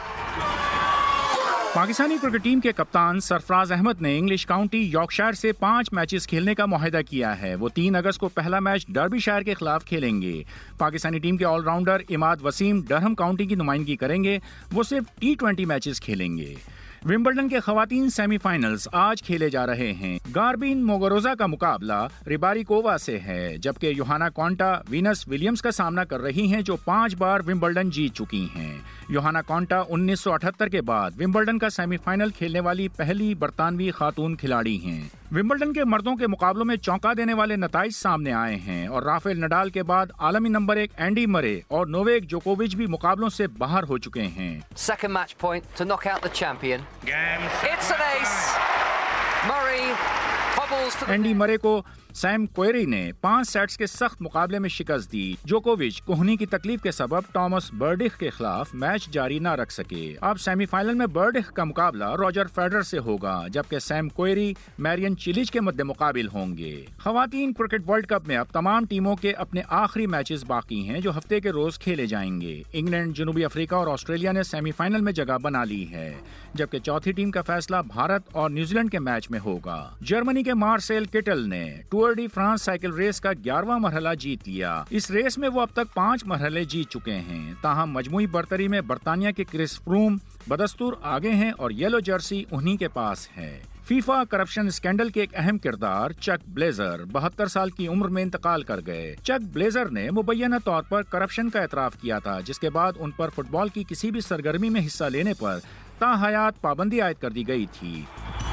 پاکستانی کرکٹ ٹیم کے کپتان سرفراز احمد نے انگلش کاؤنٹی یارکشائر سے 5 میچز کھیلنے کا معاہدہ کیا ہے. وہ 3 اگست کو پہلا میچ ڈربی شائر کے خلاف کھیلیں گے. پاکستانی ٹیم کے all rounder Imad Wasim Durham county کی نمائندگی کریں گے. وہ صرف T20 میچز کھیلیں گے. ومبلڈن کے خواتین سیمی فائنلز آج کھیلے جا رہے ہیں. گاربین موگوروزا کا مقابلہ ریباریکووا سے ہے, جبکہ یوہانا کونٹا وینس ولیمز کا سامنا کر رہی ہیں جو 5 بار ومبلڈن جیت چکی ہیں. یوہانا کونٹا 1978 کے بعد ومبلڈن کا سیمی فائنل کھیلنے والی پہلی برطانوی خاتون کھلاڑی ہیں. ومبلڈن کے مردوں کے مقابلوں میں چونکا دینے والے نتائج سامنے آئے ہیں اور رافیل نڈال کے بعد عالمی نمبر 1 اینڈی مرے اور نوویک جوکووچ بھی مقابلوں سے باہر ہو چکے ہیں.
Second match point to knock out the champion. It's an ace. Murray hobbles to the
Andy Murray کو سیم کوئری نے 5 سیٹس کے سخت مقابلے میں شکست دی. جوکووچ کوہنی کی تکلیف کے سبب ٹامس برڈیخ کے خلاف میچ جاری نہ رکھ سکے. اب سیمی فائنل میں برڈیخ کا مقابلہ روجر فیڈرر سے ہوگا, جبکہ سیم کوئری میرین چیلیچ کے مد مقابل ہوں گے. خواتین کرکٹ ورلڈ کپ میں اب تمام ٹیموں کے اپنے آخری میچز باقی ہیں جو ہفتے کے روز کھیلے جائیں گے. انگلینڈ, جنوبی افریقہ اور آسٹریلیا نے سیمی فائنل میں جگہ بنا لی ہے, جبکہ چوتھی ٹیم کا فیصلہ بھارت اور نیوزی لینڈ کے میچ میں ہوگا. جرمنی کے مارسیل کٹل نے Tour de France cycle race کا 11واں مرحلہ جیت لیا. اس ریس میں وہ اب تک 5 مرحلے جیت چکے ہیں. تاہم مجموعی برتری میں برطانیہ کے کرس فروم بدستور آگے ہیں اور یلو جرسی انہی کے پاس ہے. فیفا کرپشن اسکینڈل کے ایک اہم کردار چک بلیزر 72 سال کی عمر میں انتقال کر گئے. چک بلیزر نے مبینہ طور پر کرپشن کا اعتراف کیا تھا, جس کے بعد ان پر فٹ بال کی کسی بھی سرگرمی میں حصہ لینے پر تا حیات پابندی عائد کر دی گئی تھی.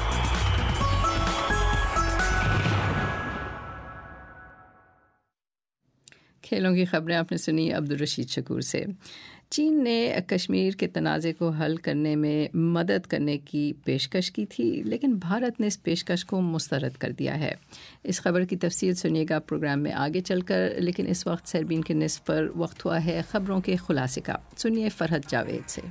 کھیلوں کی خبریں آپ نے سنی عبدالرشید شکور سے. چین نے کشمیر کے تنازع کو حل کرنے میں مدد کرنے کی پیشکش کی تھی, لیکن بھارت نے اس پیشکش کو مسترد کر دیا ہے. اس خبر کی تفصیل سنیے گا پروگرام میں آگے چل کر, لیکن اس وقت سیربین کے نصف پر وقت ہوا ہے خبروں کے خلاصے کا. سنیے فرحت جاوید سے.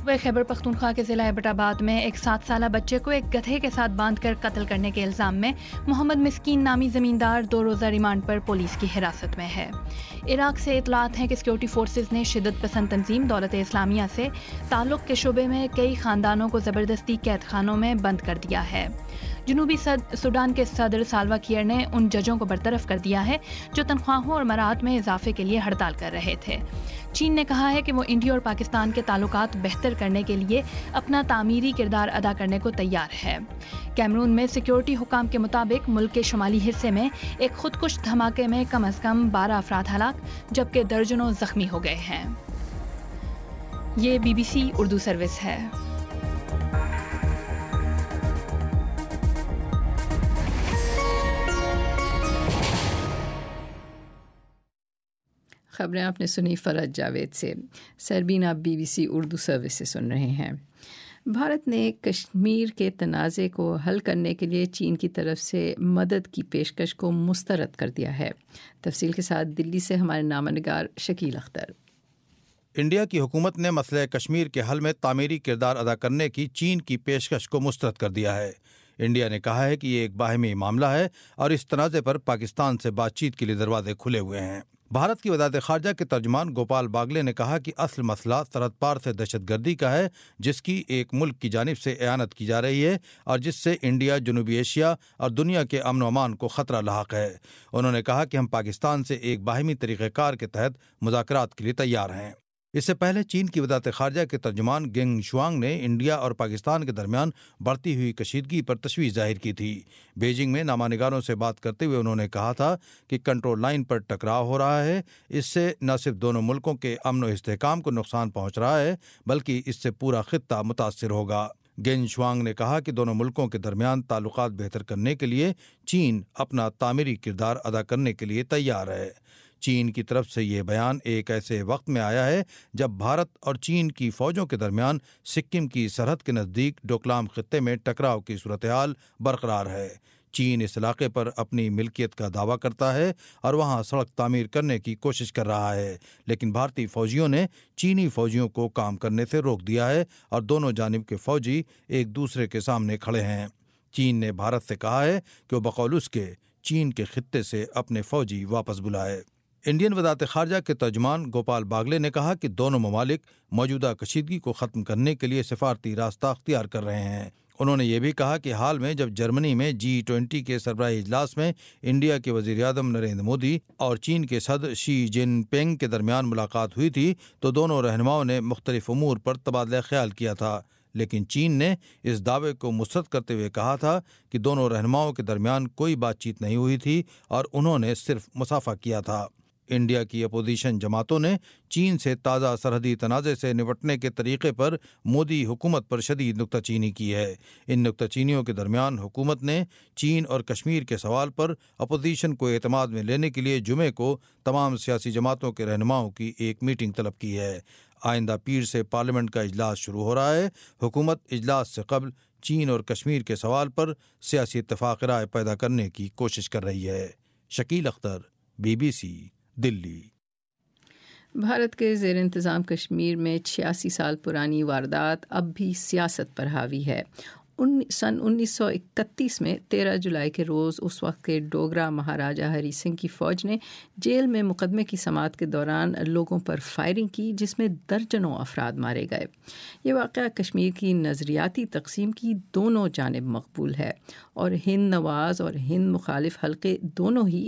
صوبہ خیبر پختونخوا کے ضلع ایبٹ آباد میں ایک 7 سالہ بچے کو ایک گدھے کے ساتھ باندھ کر قتل کرنے کے الزام میں محمد مسکین نامی زمیندار 2 روزہ ریمانڈ پر پولیس کی حراست میں ہے۔ عراق سے اطلاعات ہیں کہ سیکورٹی فورسز نے شدت پسند تنظیم دولت اسلامیہ سے تعلق کے شعبے میں کئی خاندانوں کو زبردستی قید خانوں میں بند کر دیا ہے۔ جنوبی سوڈان کے صدر سالوا کیئر نے ان ججوں کو برطرف کر دیا ہے جو تنخواہوں اور مراعات میں اضافے کے لیے ہڑتال کر رہے تھے۔ چین نے کہا ہے کہ وہ انڈیا اور پاکستان کے تعلقات بہتر کرنے کے لیے اپنا تعمیری کردار ادا کرنے کو تیار ہے۔ کیمرون میں سیکورٹی حکام کے مطابق ملک کے شمالی حصے میں ایک خودکش دھماکے میں کم از کم 12 افراد ہلاک جبکہ درجنوں زخمی ہو گئے ہیں۔ یہ BBC اردو سروس ہے۔
خبریں آپ نے سنی فرج جاوید سے۔ سربین آپ BBC اردو سروس سے سن رہے ہیں۔ بھارت نے کشمیر کے تنازع کو حل کرنے کے لیے چین کی طرف سے مدد کی پیشکش کو مسترد کر دیا ہے۔ تفصیل کے ساتھ دلی سے ہمارے نامہ نگار شکیل اختر۔
انڈیا کی حکومت نے مسئلہ کشمیر کے حل میں تعمیری کردار ادا کرنے کی چین کی پیشکش کو مسترد کر دیا ہے۔ انڈیا نے کہا ہے کہ یہ ایک باہمی معاملہ ہے اور اس تنازع پر پاکستان سے بات چیت کے لیے دروازے کھلے ہوئے ہیں۔ بھارت کی وزارت خارجہ کے ترجمان گوپال باگلے نے کہا کہ اصل مسئلہ سرحد پار سے دہشت گردی کا ہے جس کی ایک ملک کی جانب سے اعانت کی جا رہی ہے اور جس سے انڈیا، جنوبی ایشیا اور دنیا کے امن و امان کو خطرہ لاحق ہے۔ انہوں نے کہا کہ ہم پاکستان سے ایک باہمی طریقہ کار کے تحت مذاکرات کے لیے تیار ہیں۔ اس سے پہلے چین کی وزارت خارجہ کے ترجمان گینگ شوانگ نے انڈیا اور پاکستان کے درمیان بڑھتی ہوئی کشیدگی پر تشویش ظاہر کی تھی۔ بیجنگ میں نامہ نگاروں سے بات کرتے ہوئے انہوں نے کہا تھا کہ کنٹرول لائن پر ٹکراؤ ہو رہا ہے۔ اس سے نہ صرف دونوں ملکوں کے امن و استحکام کو نقصان پہنچ رہا ہے بلکہ اس سے پورا خطہ متاثر ہوگا۔ گینگ شوانگ نے کہا کہ دونوں ملکوں کے درمیان تعلقات بہتر کرنے کے لیے چین اپنا تعمیری کردار ادا کرنے کے لیے تیار ہے۔ چین کی طرف سے یہ بیان ایک ایسے وقت میں آیا ہے جب بھارت اور چین کی فوجوں کے درمیان سکم کی سرحد کے نزدیک ڈوکلام خطے میں ٹکراؤ کی صورتحال برقرار ہے۔ چین اس علاقے پر اپنی ملکیت کا دعویٰ کرتا ہے اور وہاں سڑک تعمیر کرنے کی کوشش کر رہا ہے، لیکن بھارتی فوجیوں نے چینی فوجیوں کو کام کرنے سے روک دیا ہے اور دونوں جانب کے فوجی ایک دوسرے کے سامنے کھڑے ہیں۔ چین نے بھارت سے کہا ہے کہ وہ بقول اس کے چین کے خطے سے اپنے فوجی واپس بلائے۔ انڈین وزارت خارجہ کے ترجمان گوپال باگلے نے کہا کہ دونوں ممالک موجودہ کشیدگی کو ختم کرنے کے لیے سفارتی راستہ اختیار کر رہے ہیں۔ انہوں نے یہ بھی کہا کہ حال میں جب جرمنی میں G20 کے سربراہی اجلاس میں انڈیا کے وزیر اعظم نریندر مودی اور چین کے صدر شی جن پنگ کے درمیان ملاقات ہوئی تھی تو دونوں رہنماؤں نے مختلف امور پر تبادلہ خیال کیا تھا، لیکن چین نے اس دعوے کو مسترد کرتے ہوئے کہا تھا کہ دونوں رہنماؤں کے درمیان کوئی بات چیت نہیں ہوئی تھی اور انہوں نے صرف مصافحہ کیا تھا۔ انڈیا کی اپوزیشن جماعتوں نے چین سے تازہ سرحدی تنازع سے نپٹنے کے طریقے پر مودی حکومت پر شدید نکتہ چینی کی ہے۔ ان نکتہ چینیوں کے درمیان حکومت نے چین اور کشمیر کے سوال پر اپوزیشن کو اعتماد میں لینے کے لیے جمعے کو تمام سیاسی جماعتوں کے رہنماؤں کی ایک میٹنگ طلب کی ہے۔ آئندہ پیر سے پارلیمنٹ کا اجلاس شروع ہو رہا ہے۔ حکومت اجلاس سے قبل چین اور کشمیر کے سوال پر سیاسی اتفاق رائے پیدا کرنے کی کوشش کر رہی ہے۔ شکیل اختر، BBC دلی۔
بھارت کے زیر انتظام کشمیر میں 86 سال پرانی واردات اب بھی سیاست پر حاوی ہے۔ سن 1931 میں 13 جولائی کے روز اس وقت کے ڈوگرا مہاراجہ ہری سنگھ کی فوج نے جیل میں مقدمے کی سماعت کے دوران لوگوں پر فائرنگ کی جس میں درجنوں افراد مارے گئے۔ یہ واقعہ کشمیر کی نظریاتی تقسیم کی دونوں جانب مقبول ہے اور ہند نواز اور ہند مخالف حلقے دونوں ہی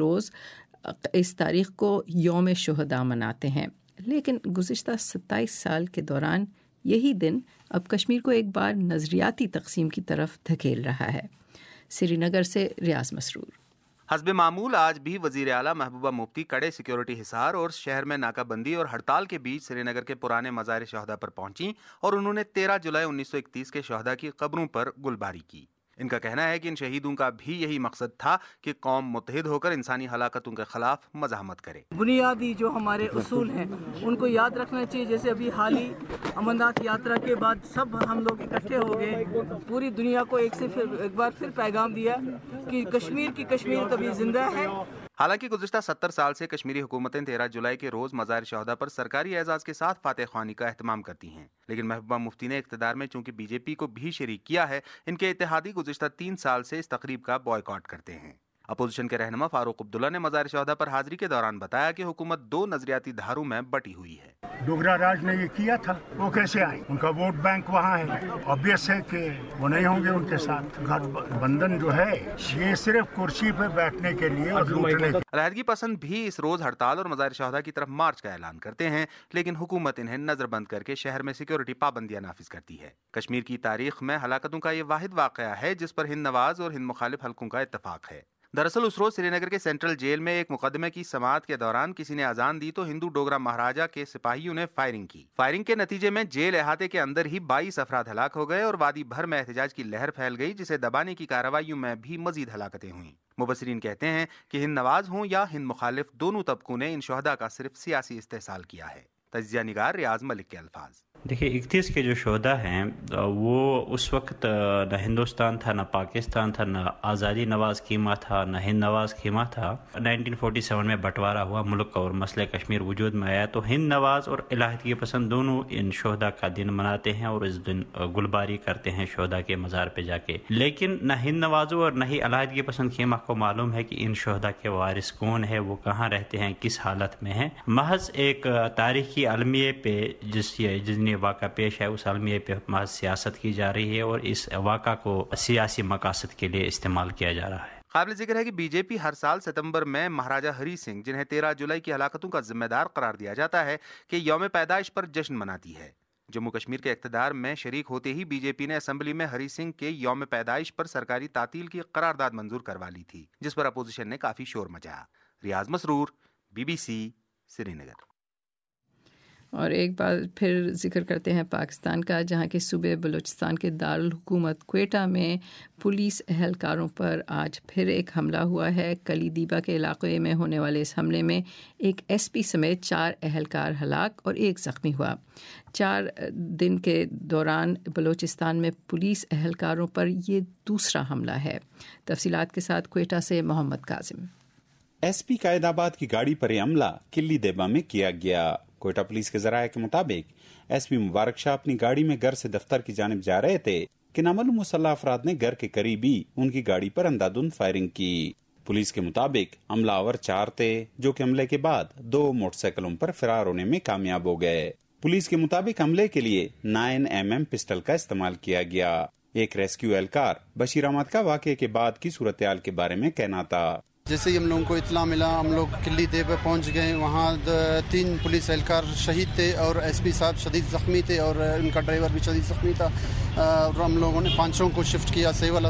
اس تاریخ کو یوم شہداء مناتے ہیں، لیکن گزشتہ 27 سال کے دوران یہی دن اب کشمیر کو ایک بار نظریاتی تقسیم کی طرف دھکیل رہا ہے۔ سری نگر سے ریاض مسرور۔
حسب معمول آج بھی وزیر اعلیٰ محبوبہ مفتی کڑے سیکیورٹی حصار اور شہر میں ناکہ بندی اور ہڑتال کے بیچ سری نگر کے پرانے مزار شہداء پر پہنچیں اور انہوں نے 13 جولائی 1931 کے شہداء کی قبروں پر گلباری کی۔ ان کا کہنا ہے کہ ان شہیدوں کا بھی یہی مقصد تھا کہ قوم متحد ہو کر انسانی ہلاکتوں کے خلاف مزاحمت کرے۔
بنیادی جو ہمارے اصول ہیں ان کو یاد رکھنا چاہیے، جیسے ابھی حال ہی امرناتھ یاترا کے بعد سب ہم لوگ اکٹھے ہو گئے، پوری دنیا کو ایک بار پھر پیغام دیا کہ کشمیر کی کشمیر کبھی زندہ ہے
हालांकि गुज़िश्ता 70 साल से कश्मीरी हुकूमतें 13 जुलाई के रोज मज़ार शहदा पर सरकारी एजाज के साथ फातह ख्वानी का एहतमाम करती हैं, लेकिन महबूबा मुफ्ती ने इक़्तिदार में चूंकि बीजेपी को भी शरीक किया है, इनके इत्तेहादी गुज़िश्ता 3 साल से इस तकरीब का बॉयकॉट करते हैं। अपोजिशन के रहनुमा फारूक अब्दुल्ला ने मज़ार शहदा पर हाजिरी के दौरान बताया कि हुकूमत 2 नजरियाती धारों में बटी हुई है।
डोगरा राज ने ये किया था, वो कैसे आए? उनका वोट बैंक वहाँ है, ऑब्वियस है कि वो नहीं होंगे उनके साथ। गठबंधन जो है ये सिर्फ कुर्सी पे बैठने के लिए और लूटने के।
अलहदगी पसंद भी इस रोज हड़ताल और मज़ार शहदा की तरफ मार्च का ऐलान करते हैं, लेकिन हुकूमत इन्हें नजरबंद करके शहर में सिक्योरिटी पाबंदियां नाफिज करती है। कश्मीर की तारीख में हलाकतों का ये वाहिद वाक़या है जिस पर हिंद नवाज और हिंद मुखालिफ हलकों का इत्तफाक है। दरअसल उस रोज श्रीनगर के सेंट्रल जेल में एक मुकदमे की समाअत के दौरान किसी ने अजान दी तो हिंदू डोगरा महाराजा के सिपाहियों ने फायरिंग की। फायरिंग के नतीजे में जेल अहाते के अंदर ही 22 अफराद हलाक हो गए और वादी भर में एहतजाज की लहर फैल गई, जिसे दबाने की कार्रवाइयों में भी मजीद हलाकतें हुई। मुबसरीन कहते हैं कि हिंद नवाज हों या हिंद मुखालिफ, दोनों तबकों ने इन शहदा का सिर्फ सियासी इस्तेहसाल किया है। तजिया निगार रियाज मलिक के अल्फाज।
देखिए 31 के जो शोहदा हैं वो उस वक्त न हिंदुस्तान था, न पाकिस्तान था, न आज़ादी नवाज कीमा था, न हिंद नवाज कीमा था। 1947 में बंटवारा हुआ मुल्क और मसले कश्मीर वजूद में आया तो हिंद नवाज और इलाहदगी पसंद दोनों इन शोहदा का दिन मनाते हैं और इस दिन गुलबारी करते हैं शोहदा के मज़ार पे जाके। लेकिन न हिंद नवाजों और न ही इलाहदगी पसंद कीमा को मालूम है कि इन शोहदा के वारिस कौन है, वो कहाँ रहते हैं, किस हालत में हैं। महज एक तारीखी अलमिये पे जिसने वाक़ा पेश है उस अलमिये पे महज सियासत की जा रही है और इस वाक़ा को सियासी मकासद के लिए इस्तेमाल किया जा रहा है।
काबिल जिक्र है कि बीजेपी हर साल सितंबर में महाराजा हरी सिंह, जिन्हें 13 जुलाई की हलाकतों का जिम्मेदार करार दिया जाता है, कि यौम पैदाइश पर जश्न मनाती है। जम्मू कश्मीर के इक़्तिदार में शरीक होते ही बीजेपी ने असम्बली में हरी सिंह के यौम पैदाइश पर सरकारी तातील की करारदाद मंजूर करवा ली थी, जिस पर अपोजिशन ने काफ़ी शोर मचाया। रियाज मसरूर, BBC, श्रीनगर।
और एक बार फिर जिक्र करते हैं पाकिस्तान का, जहां के सूबे बलूचिस्तान के दारुल हुकूमत क्वेटा में पुलिस एहलकारों पर आज फिर एक हमला हुआ है। कलीदीबा के इलाके में होने वाले इस हमले में एक SP समेत 4 एहलकार हलाक और 1 ज़ख्मी हुआ। 4 दिन के दौरान बलूचिस्तान में पुलिस एहलकारों पर ये दूसरा हमला है। तफसीलात के साथ क्वेटा से मोहम्मद काजिम।
SP कायदाबाद की गाड़ी पर यह हमला किल्ली देबा में किया गया। कोयटा पुलिस के जराये के मुताबिक SP मुबारक शाह अपनी गाड़ी में घर से दफ्तर की जानिब जा रहे थे कि नामालूम मुसल्लह अफराद ने घर के करीबी उनकी गाड़ी पर अंधाधुंध फायरिंग की। पुलिस के मुताबिक हमलावर 4 थे, जो कि हमले के बाद 2 मोटरसाइकिलों पर फरार होने में कामयाब हो गए। पुलिस के मुताबिक हमले के लिए 9mm पिस्टल का इस्तेमाल किया गया। एक रेस्क्यू एहलकार बशीर अहमद का वाक़े के बाद की सूरत हाल के बारे में कहना था।
जैसे ही हम लोगों को इतला मिला, हम लोग किल्ली दे पे पहुंच गए। वहाँ 3 पुलिस एहलकार शहीद थे और SP साहब शदीद ज़ख्मी थे और उनका ड्राइवर भी शदीद ज़ख्मी था। और हम लोगों ने 5 को शिफ्ट किया सिविल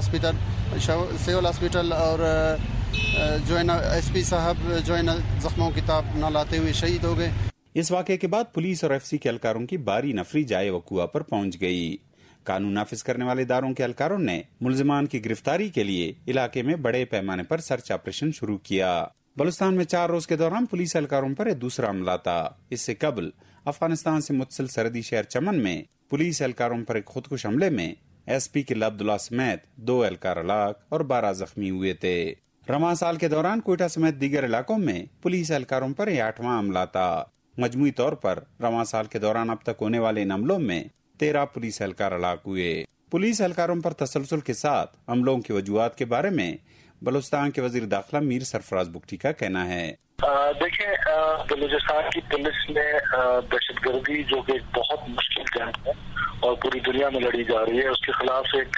हॉस्पिटल और जो है ना SP साहब जो है ना ज़ख्मों की ताब न लाते हुए शहीद हो गए।
इस वाक़े के बाद पुलिस और FC के एहलकारों की बारी नफरी जाए वकुआ पर पहुँच गई। कानून नाफिज करने वाले इदारों के एहलकारों ने मुलजिमान की गिरफ्तारी के लिए इलाके में बड़े पैमाने पर सर्च ऑपरेशन शुरू किया। बलूचिस्तान में 4 रोज के दौरान पुलिस एहलकारों पर दूसरा हमला था। इससे कबल अफगानिस्तान से मुत्तसिल सरहदी शहर चमन में पुलिस एहलकारों पर एक खुदकुश हमले में SP किला अब्दुल्ला समेत 2 एहलकार हलाक और 12 जख्मी हुए थे। रवां साल के दौरान कोयटा समेत दीगर इलाकों में पुलिस एहलकारों पर 8वां हमला था। मजमूई तौर पर रवां साल के दौरान अब तक होने वाले इन हमलों में 13 पुलिस एहलकार हलाक हुए। पुलिस एहलकारों पर तसलसल के साथ हमलों की वजूहात के बारे में बलूचिस्तान के वजीर दाखिला मीर सरफराज बुगटी का कहना है।
देखिए, बलूचिस्तान की पुलिस ने दहशतगर्दी जो कि बहुत मुश्किल जंग है और पूरी दुनिया में लड़ी जा रही है, उसके खिलाफ एक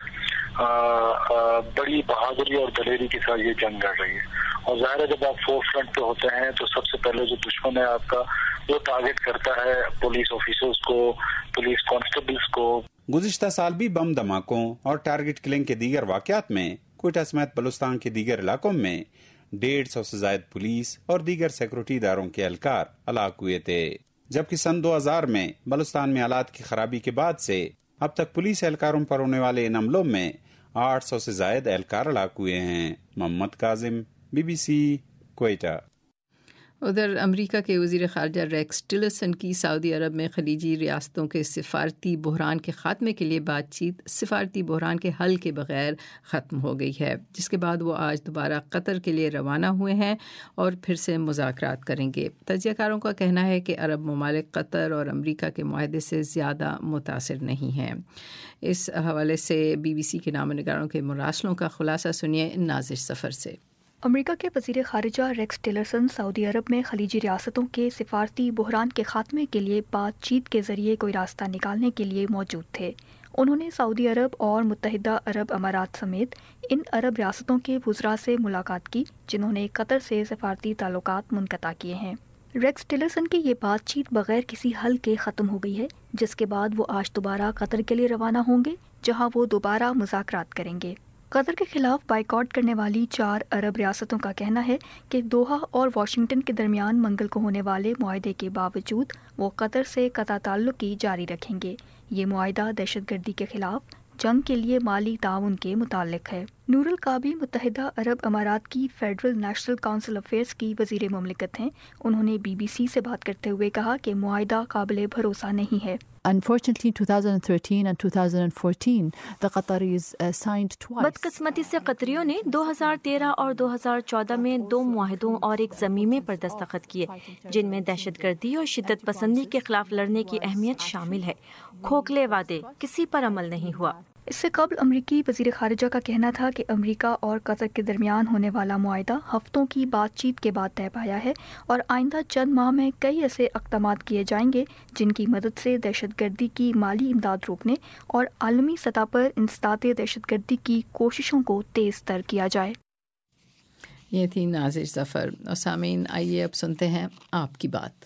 बड़ी बहादुरी और दलेरी के साथ ये जंग लड़ रही है। और ज़ाहिर है जब आप फोर फ्रंट पे होते हैं तो सबसे पहले जो दुश्मन है आपका वो टारगेट करता है पुलिस ऑफिसर्स को, पुलिस कांस्टेबल्स को।
गुज़िश्ता साल भी बम धमाकों और टारगेट किलिंग के दीगर वाक़यात में कोयटा समेत बलूचिस्तान के दीगर इलाकों में 150 से ज़ायद पुलिस और दीगर सिक्योरिटी इदारों के एहलकार हलाक हुए थे। जबकि सन 2000 में बलूचिस्तान में हालात की खराबी के बाद से अब तक पुलिस एहलकारों पर होने वाले इन हमलों में 800 से ज़ायद एहलकार हलाक हुए हैं। मोहम्मद काजिम, BBC, कोयटा।
उधर अमेरिका के वज़ीर ख़ारजा रेक्स टिलरसन की सऊदी अरब में खलीजी रियासतों के सिफारती बहरान के ख़ात्मे के लिए बातचीत सिफारती बहरान के हल के बग़ैर ख़त्म हो गई है, जिसके बाद वो आज दोबारा कतर के लिए रवाना हुए हैं और फिर से मुज़ाकरात करेंगे। तज्ज़ियाकारों का कहना है कि अरब ममालिक कतर और अमेरिका के मुआहदे से ज़्यादा मुतासिर नहीं हैं। इस हवाले से BBC के नामनिगारों के मुरासलों का खुलासा सुनिए नाज़िर सफ़र से।
अमेरिका के वज़ीर ख़ारिजा रेक्स टिलरसन सऊदी अरब में खलीजी रियासतों के सिफारती बहरान के ख़ात्मे के लिए बातचीत के ज़रिए कोई रास्ता निकालने के लिए मौजूद थे। उन्होंने सऊदी अरब और मुत्तहिदा अरब अमारात समेत इन अरब रियासतों के वुज़रा से मुलाकात की, जिन्होंने कतर से सिफारती ताल्लुकात मुनक़ता किए हैं। रेक्स टिलरसन की ये बातचीत बग़ैर किसी हल के ख़त्म हो गई है, जिसके बाद वो आज दोबारा कतर के लिए रवाना होंगे, जहाँ वो दोबारा मुज़ाकरात करेंगे। कतर के खिलाफ बाइकॉट करने वाली 4 अरब रियासतों का कहना है कि दोहा और वाशिंगटन के दरमियान मंगल को होने वाले मुआहदे के बावजूद वो कतर से कता ताल्लुकी जारी रखेंगे। ये मुआहदा दहशतगर्दी के खिलाफ जंग के लिए माली ताउन के मुताल्लिक है। नूरुल काबी मुत्तहिदा अरब अमारात की फेडरल नेशनल काउंसिल अफेयर्स की वज़ीर मुमलिकत हैं। उन्होंने BBC से बात करते हुए कहा कि मुआहदा काबिल भरोसा नहीं है।
Unfortunately, 2013 and 2014, the Qataris signed twice.
बदकिस्मती से कतरियों ने 2013 और 2014 में 2 मुआहदों और एक ज़मीमे पर दस्तखत किए, जिनमें दहशतगर्दी और शिद्दत पसंदी के खिलाफ लड़ने की अहमियत शामिल है। खोखले वादे, किसी पर अमल नहीं हुआ।
इससे कबल अमरीकी वज़ीर ख़ारिजा का कहना था कि अमेरिका और कतर के दरमियान होने वाला मुआहदा हफ्तों की बातचीत के बाद तय पाया है और आइंदा चंद माह में कई ऐसे इक़दामात किए जाएंगे जिनकी मदद से दहशतगर्दी की माली इमदाद रोकने और आलमी सतह पर इंसदाद दहशतगर्दी की कोशिशों को तेज़ तर किया जाए।
ये थी नाज़िर ज़फ़र। और सामीन, आइए अब सुनते हैं आपकी बात।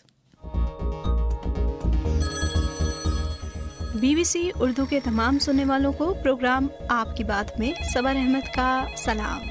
BBC उर्दू के तमाम सुनने वालों को प्रोग्राम आपकी बात में सबर अहमद का सलाम।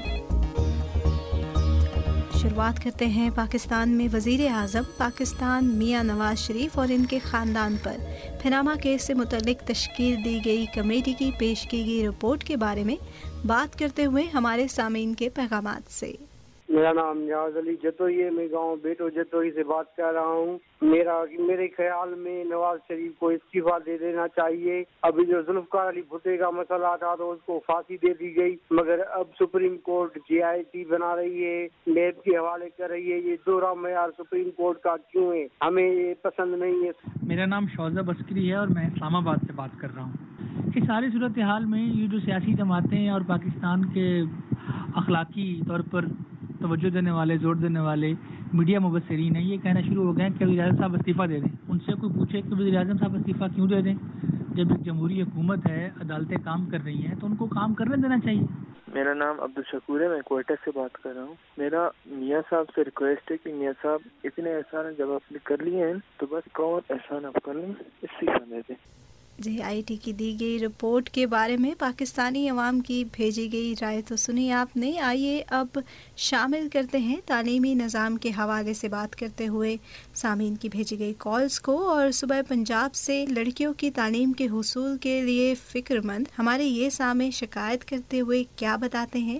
शुरुआत करते हैं पाकिस्तान में वज़ीर आज़म पाकिस्तान मियां नवाज शरीफ और इनके ख़ानदान पर पनामा केस से मुतल्लिक तश्कील दी गई कमेटी की पेश की गई रिपोर्ट के बारे में बात करते हुए हमारे सामीन के पैगामात से।
मेरा नाम नियाज अली जतोई है, मैं गांव बेटो जतोई से बात कर रहा हूँ। मेरे ख्याल में नवाज शरीफ को इस्तीफा दे देना चाहिए। अभी जो जुल्फकार अली भुट्टो का मसला था तो उसको फांसी दे दी गई, मगर अब सुप्रीम कोर्ट GIT बना रही है, लैब के हवाले कर रही है। ये दोहरा मयार सुप्रीम कोर्ट का क्यों है, हमें ये पसंद नहीं है।
मेरा नाम शौजा बस्करी है और मैं इस्लामाबाद से बात कर रहा हूँ। इस सारी सूरत हाल में ये जो सियासी जमातें और पाकिस्तान के अखलाकी तौर पर तवज्जो देने वाले, जोर देने वाले मीडिया मुबस्सिरीन हैं, ये कहना शुरू हो गए हैं कि वज़ीर आज़म साहब इस्तीफ़ा दे दें। उनसे कोई पूछे कि वज़ीर आज़म साहब इस्तीफ़ा क्यों दे दें, जब एक जमहूरी हुकूमत है, अदालतें काम कर रही हैं, तो उनको काम करने देना चाहिए।
मेरा नाम अब्दुल शकूर है, मैं क्वेटा से बात कर रहा हूँ। मेरा मियाँ साहब से रिक्वेस्ट है कि मियाँ साहब इतने एहसान जब आपने कर लिए हैं तो बस कौन एहसान आप कर लें, इस्तीफ़ा दे दें।
GIT की दी गई रिपोर्ट के बारे में पाकिस्तानी अवाम की भेजी गई राय तो सुनी आपने। आइए अब शामिल करते हैं तालीमी निज़ाम के हवाले से बात करते हुए सामीन की भेजी गई कॉल्स को। और सुबह पंजाब से लड़कियों की तालीम के हुसूल के लिए फ़िक्रमंद हमारे ये सामे शिकायत करते हुए क्या बताते हैं,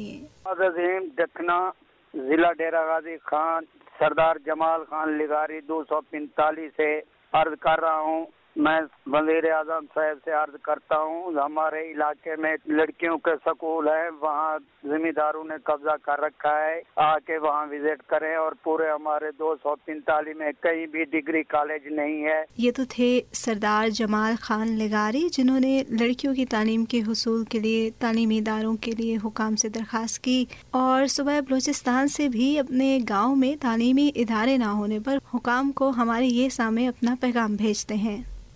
सुनिए।
दखना जिला डेरा गाजी खान सरदार जमाल खान लिगारी 245 से अर्ज कर रहा हूँ। मैं वज़ीर आज़म साहब से अर्ज करता हूँ, हमारे इलाके में लड़कियों के स्कूल है, वहाँ जिम्मेदारों ने कब्जा कर रखा है, आके वहाँ विजिट करें। और पूरे हमारे 245 में कहीं भी डिग्री कॉलेज नहीं है।
ये तो थे सरदार जमाल खान लिगारी, जिन्होंने लड़कियों की तालीम के हुसूल के लिए तालीमी इदारों के लिए हुकाम से दरख्वास्त की। और सुबह बलूचिस्तान से भी अपने गाँव में तालीमी इदारे ना होने पर हुकाम को हमारे ये सामने अपना पैगाम भेजते हैं।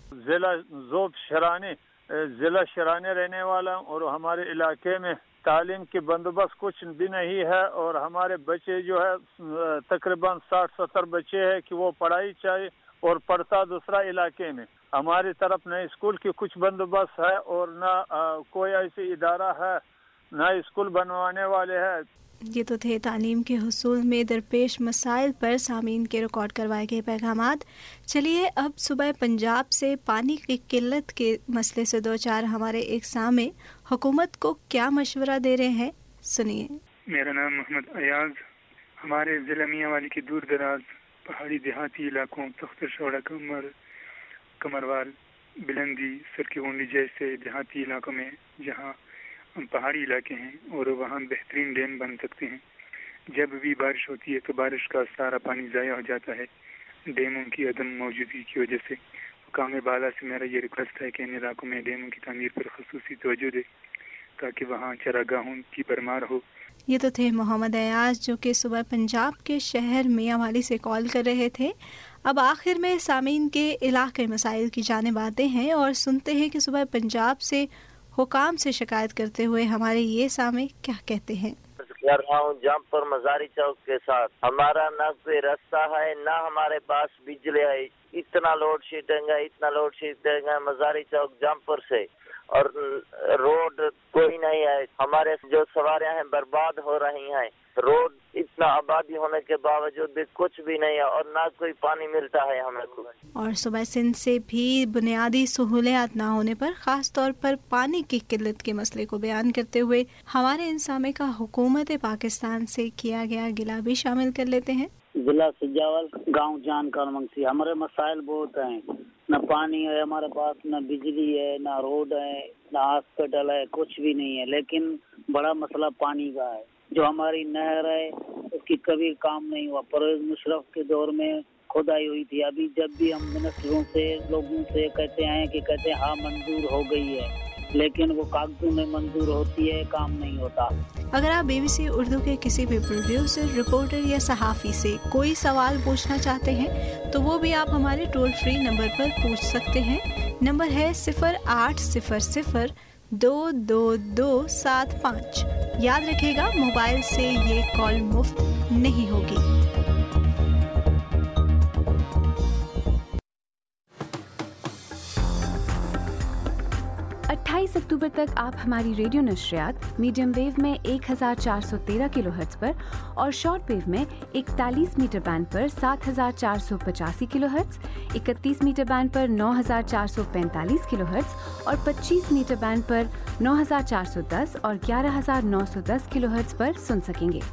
जिला शराने रहने वाला और हमारे इलाके में तालीम की बंदोबस्त कुछ भी नहीं है। और हमारे बच्चे जो है तकरीबन 60-70 बच्चे हैं कि वो पढ़ाई चाहिए और पढ़ता दूसरा इलाके में। हमारी तरफ न स्कूल की कुछ बंदोबस्त है और न कोई ऐसी इदारा है, न स्कूल बनवाने वाले हैं।
ये तो थे तालीम के हुसूल में दरपेश मसाइल पर सामीन के रिकॉर्ड करवाए गए पैगामात। चलिए अब सुबह पंजाब से पानी की किल्लत के मसले से दो चार हमारे एक सामे हुकूमत को क्या मशवरा दे रहे हैं, सुनिए।
मेरा नाम मोहम्मद अयाज,
ہمارے ضلع میاں والی کے دور دراز پہاڑی دیہاتی علاقوں تختر شوڑا کمروال بلندی سرکی گونڈی جیسے دیہاتی علاقوں میں جہاں پہاڑی علاقے ہیں اور وہاں بہترین ڈیم بن سکتے ہیں. جب بھی بارش ہوتی ہے تو بارش کا سارا پانی ضائع ہو جاتا ہے ڈیموں کی عدم موجودگی کی وجہ سے. حکام بالا سے میرا یہ ریکویسٹ ہے کہ ان علاقوں میں ڈیموں کی تعمیر پر خصوصی توجہ دے تاکہ وہاں چراگاہوں کی بھرمار ہو.
یہ تو تھے محمد ایاز جو کہ صبح پنجاب کے شہر میاں والی سے کال کر رہے تھے. اب آخر میں سامعین کے علاقے مسائل کی جانب آتے ہیں اور سنتے ہیں کہ صبح پنجاب سے حکام سے شکایت کرتے ہوئے ہمارے یہ سامع کیا کہتے ہیں.
کر رہا ہوں جمپ پر مزاری چوک کے ساتھ. ہمارا نہ کوئی راستہ ہے نہ ہمارے پاس بجلی ہے. اتنا لوڈ شیڈنگ ہے مزاری چوک جمپ پر سے اور روڈ کوئی نہیں ہے. ہمارے جو سواریاں ہیں برباد ہو رہی ہیں. روڈ اتنا آبادی ہونے کے باوجود بھی کچھ بھی نہیں ہے اور نہ کوئی پانی ملتا ہے ہمیں کو.
اور صبح سندھ سے بھی بنیادی سہولیات نہ ہونے پر خاص طور پر پانی کی قلت کے مسئلے کو بیان کرتے ہوئے ہمارے ان سامع کا حکومت پاکستان سے کیا گیا گلہ بھی شامل کر لیتے ہیں.
ضلع سجاول گاؤں جان کالمنگسی ہمارے مسائل بہت ہیں. نہ پانی ہے ہمارے پاس, نہ بجلی ہے, نہ روڈ ہے, نہ ہاسپٹل ہے, کچھ بھی نہیں ہے. لیکن بڑا مسئلہ پانی کا ہے. جو ہماری نہر ہے اس کی کبھی کام نہیں ہوا. پرویز مشرف کے دور میں کھدائی ہوئی تھی. ابھی جب بھی ہم منسٹروں سے لوگوں سے کہتے ہیں ہاں منظور ہو گئی ہے, لیکن وہ کاغذوں میں منظور ہوتی ہے, کام نہیں ہوتا.
اگر آپ BBC اردو کے کسی بھی پروڈیوسر, رپورٹر یا صحافی سے کوئی سوال پوچھنا چاہتے ہیں تو وہ بھی آپ ہمارے ٹول فری نمبر پر پوچھ سکتے ہیں. نمبر ہے 0800 22275. یاد رکھے گا موبائل سے یہ کال مفت نہیں ہوگی.
28 اکتوبر تک آپ ہماری ریڈیو نشریات میڈیم ویو میں 1413 کلو ہرٹز پر اور شارٹ ویو میں 41 میٹر بینڈ پر 7485 کلو ہرٹز, 31 میٹر بینڈ پر 9445 کلو ہرٹز اور 25 میٹر بینڈ پر 9410 اور 11910 کلو ہرٹز پر سن سکیں گے.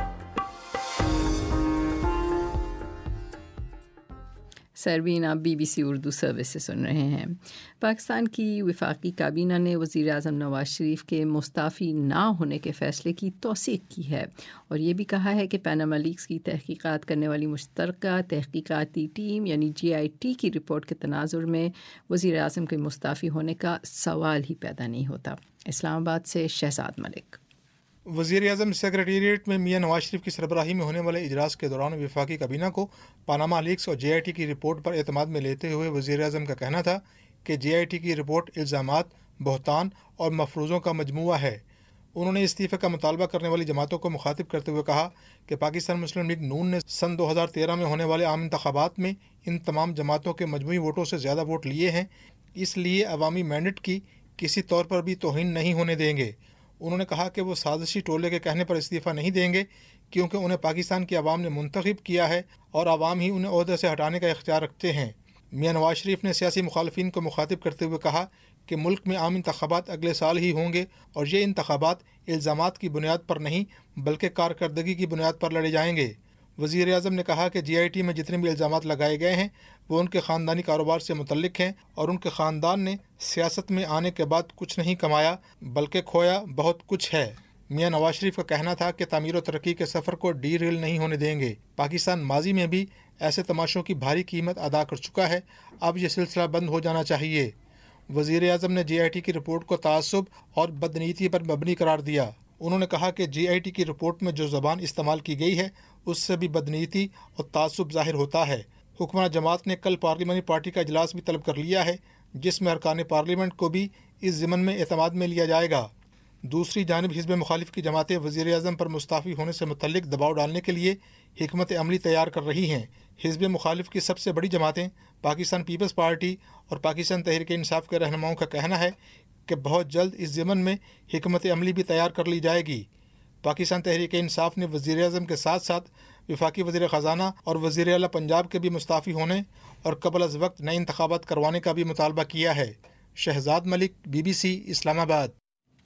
سربین آپ BBC اردو سروس سے سن رہے ہیں. پاکستان کی وفاقی کابینہ نے وزیر اعظم نواز شریف کے مستعفی نہ ہونے کے فیصلے کی توثیق کی ہے اور یہ بھی کہا ہے کہ پاناما لیکس کی تحقیقات کرنے والی مشترکہ تحقیقاتی ٹیم یعنی GIT کی رپورٹ کے تناظر میں وزیر اعظم کے مستعفی ہونے کا سوال ہی پیدا نہیں ہوتا. اسلام آباد سے شہزاد ملک.
وزیر اعظم سیکریٹریٹ میں میاں نواز شریف کی سربراہی میں ہونے والے اجلاس کے دوران وفاقی کابینہ کو پاناما لیکس اور GIT کی رپورٹ پر اعتماد میں لیتے ہوئے وزیر اعظم کا کہنا تھا کہ GIT کی رپورٹ الزامات, بہتان اور مفروضوں کا مجموعہ ہے. انہوں نے استعفے کا مطالبہ کرنے والی جماعتوں کو مخاطب کرتے ہوئے کہا کہ پاکستان مسلم لیگ نون نے سن 2013 میں ہونے والے عام انتخابات میں ان تمام جماعتوں کے مجموعی ووٹوں سے زیادہ ووٹ لیے ہیں, اس لیے عوامی مینڈیٹ کی کسی طور پر بھی توہین نہیں ہونے دیں گے. انہوں نے کہا کہ وہ سازشی ٹولے کے کہنے پر استعفیٰ نہیں دیں گے کیونکہ انہیں پاکستان کی عوام نے منتخب کیا ہے اور عوام ہی انہیں عہدے سے ہٹانے کا اختیار رکھتے ہیں. میاں نواز شریف نے سیاسی مخالفین کو مخاطب کرتے ہوئے کہا کہ ملک میں عام انتخابات اگلے سال ہی ہوں گے اور یہ انتخابات الزامات کی بنیاد پر نہیں بلکہ کارکردگی کی بنیاد پر لڑے جائیں گے. وزیر اعظم نے کہا کہ GIT میں جتنے بھی الزامات لگائے گئے ہیں وہ ان کے خاندانی کاروبار سے متعلق ہیں اور ان کے خاندان نے سیاست میں آنے کے بعد کچھ نہیں کمایا بلکہ کھویا بہت کچھ ہے. میاں نواز شریف کا کہنا تھا کہ تعمیر و ترقی کے سفر کو ڈی ریل نہیں ہونے دیں گے. پاکستان ماضی میں بھی ایسے تماشوں کی بھاری قیمت ادا کر چکا ہے, اب یہ سلسلہ بند ہو جانا چاہیے. وزیر اعظم نے GIT کی رپورٹ کو تعصب اور بدنیتی پر مبنی قرار دیا. انہوں نے کہا کہ GIT کی رپورٹ میں جو زبان استعمال کی گئی ہے اس سے بھی بدنیتی اور تعصب ظاہر ہوتا ہے. حکمراں جماعت نے کل پارلیمانی پارٹی کا اجلاس بھی طلب کر لیا ہے جس میں ارکان پارلیمنٹ کو بھی اس ضمن میں اعتماد میں لیا جائے گا. دوسری جانب حزب مخالف کی جماعتیں وزیر اعظم پر مستعفی ہونے سے متعلق دباؤ ڈالنے کے لیے حکمت عملی تیار کر رہی ہیں. حزب مخالف کی سب سے بڑی جماعتیں پاکستان پیپلز پارٹی اور پاکستان تحریک انصاف کے رہنماؤں کا کہنا ہے کہ بہت جلد اس ضمن میں حکمت عملی بھی تیار کر لی جائے گی. پاکستان تحریک انصاف نے وزیر اعظم کے ساتھ ساتھ وفاقی وزیر خزانہ اور وزیر اعلیٰ پنجاب کے بھی مستعفی ہونے اور قبل از وقت نئے انتخابات کروانے کا بھی مطالبہ کیا ہے. شہزاد ملک BBC اسلام آباد.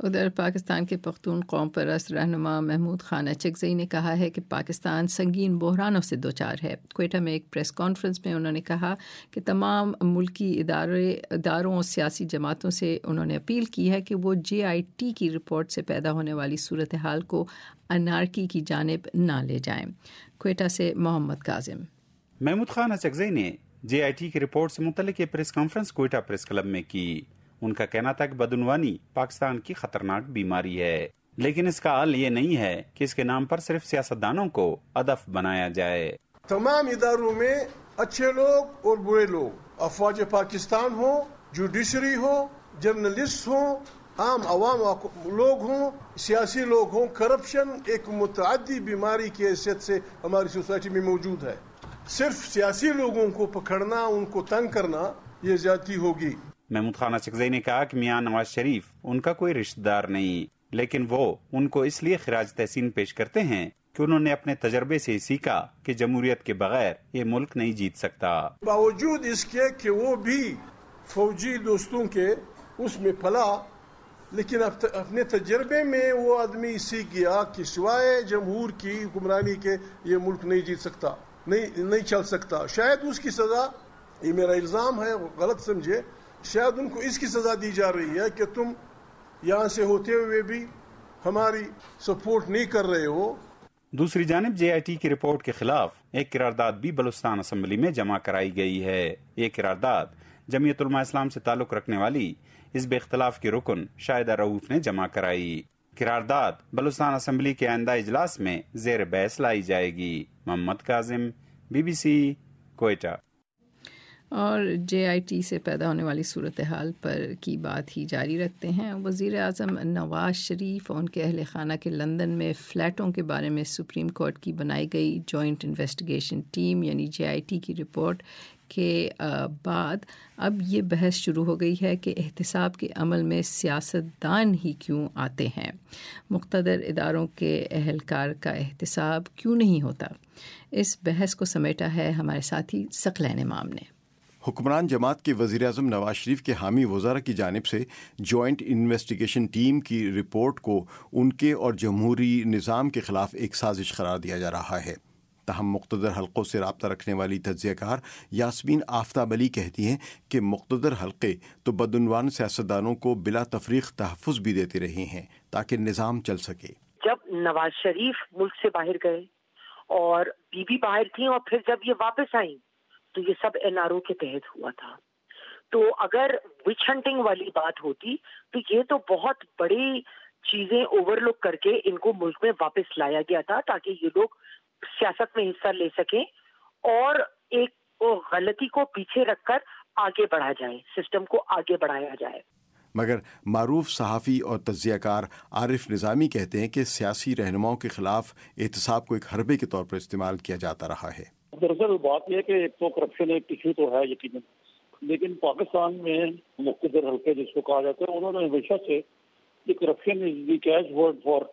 उधर पाकिस्तान के पख्तून कौम परस्त रहनुमा महमूद खान अचकज़ई ने कहा है कि पाकिस्तान संगीन बहरानों से दोचार है। क्वेटा में एक प्रेस कॉन्फ्रेंस में उन्होंने कहा कि तमाम मुल्की इदारों और सियासी जमातों से उन्होंने अपील की है कि वो JIT की रिपोर्ट से पैदा होने वाली सूरत हाल को अनारकी की जानिब ना ले जाएं। क्वेटा से मोहम्मद काजिम।
महमूद खान अचकज़ई ने JIT की रिपोर्ट से मुतल्लिक़ ये press conference Quetta press club में की। उनका कहना था कि बदउनवानी पाकिस्तान की खतरनाक बीमारी है, लेकिन इसका हल ये नहीं है कि इसके नाम पर सिर्फ सियासतदानों को हदफ बनाया जाए।
तमाम इदारों में अच्छे लोग और बुरे लोग, अफवाज पाकिस्तान हो, जुडिशरी हो, जर्नलिस्ट हो, आम अवाम लोग हों, सियासी लोग हों, करप्शन एक मुतअद्दी बीमारी की हैसियत से हमारी सोसाइटी में मौजूद है। सिर्फ सियासी लोगों को पकड़ना, उनको तंग करना, ये ज्यादती होगी।
महमूद खान अचकज़ई ने कहा कि मियां नवाज शरीफ उनका कोई रिश्तेदार नहीं, लेकिन वो उनको इसलिए खिराज तहसीन पेश करते हैं कि उन्होंने अपने तजर्बे से सीखा कि जमहूरियत के बगैर ये मुल्क नहीं जीत सकता।
बावजूद इसके कि वो भी फौजी दोस्तों के उसमें पला, लेकिन अपने तजर्बे में वो आदमी सीख गया कि सिवाय जमहूर की हुक्मरानी के ये मुल्क नहीं जीत सकता, नहीं चल सकता। शायद उसकी सजा, ये मेरा इल्जाम है, गलत समझे, शायद उनको इसकी सजा दी जा रही है कि तुम यहाँ से होते हुए भी हमारी सपोर्ट नहीं कर रहे हो।
दूसरी जानिब JIT की रिपोर्ट के खिलाफ एक करारदाद भी बलूचिस्तान असम्बली में जमा कराई गई है। ये करारदाद जमीयत उलमा इस्लाम से ताल्लुक रखने वाली हिज़्ब इख्तिलाफ की रुकन शाहिदा रऊफ ने जमा कराई। करारदाद बलूचिस्तान असम्बली के आइंदा इजलास में ज़ेर बहस लाई जाएगी। मोहम्मद काजिम, BBC, क्वेटा।
और JIT से पैदा होने वाली सूरत हाल पर की बात ही जारी रखते हैं। वज़ीर आज़म नवाज शरीफ और उनके अहल खाना के लंदन में फ़्लैटों के बारे में सुप्रीम कोर्ट की बनाई गई जॉइंट इन्वेस्टिगेशन टीम यानी JIT की रिपोर्ट के बाद अब ये बहस शुरू हो गई है कि एहतिसाब के अमल में सियासतदान ही क्यों आते हैं, मुक़्तदर इदारों के अहलकार का एहतिसाब क्यों नहीं होता। इस बहस को समेटा है हमारे साथी सकलैन इमाम ने।
हुक्मरान जमात के वज़ीर-ए-आज़म नवाज शरीफ के हामी वज़ारा की जानिब से जॉइंट इन्वेस्टिगेशन टीम की रिपोर्ट को उनके और जमहूरी निज़ाम के ख़िलाफ़ एक साजिश करार दिया जा रहा है। तहम मुक़्तदर हल्क़ों से रब्ता रखने वाली तज्ज़ियाकार यास्मीन आफ्ताब अली कहती हैं कि मुक़्तदर हल्क़े तो बदउनवान सियासतदानों को बिला तफरीक़ तहफ़्फ़ुज़ भी देते रहे हैं ताकि निज़ाम चल सके।
जब नवाज शरीफ मुल्क से बाहर गए और बीबी बाहर थी और फिर जब ये वापस आई तो ये सब NRO के तहत हुआ था। तो अगर विच हंटिंग वाली बात होती तो ये तो बहुत बड़ी चीजें ओवरलुक करके इनको मुल्क में वापस लाया गया था ताकि ये लोग सियासत में हिस्सा ले सकें और एक गलती को पीछे रखकर आगे बढ़ा जाए, सिस्टम को आगे बढ़ाया जाए।
मगर मारूफ सहाफ़ी और तज्ज़ियाकार आरिफ निज़ामी कहते हैं कि सियासी रहनुमाओं के खिलाफ एहतिसाब को एक हरबे के तौर पर इस्तेमाल किया जाता रहा है।
दरअसल बात यह है कि एक तो करप्शन एक इशू तो है यकीनन, लेकिन पाकिस्तान में मुक़्तदर हल्के जिसको कहा जाता है उन्होंने हमेशा से ये corruption is the catch word for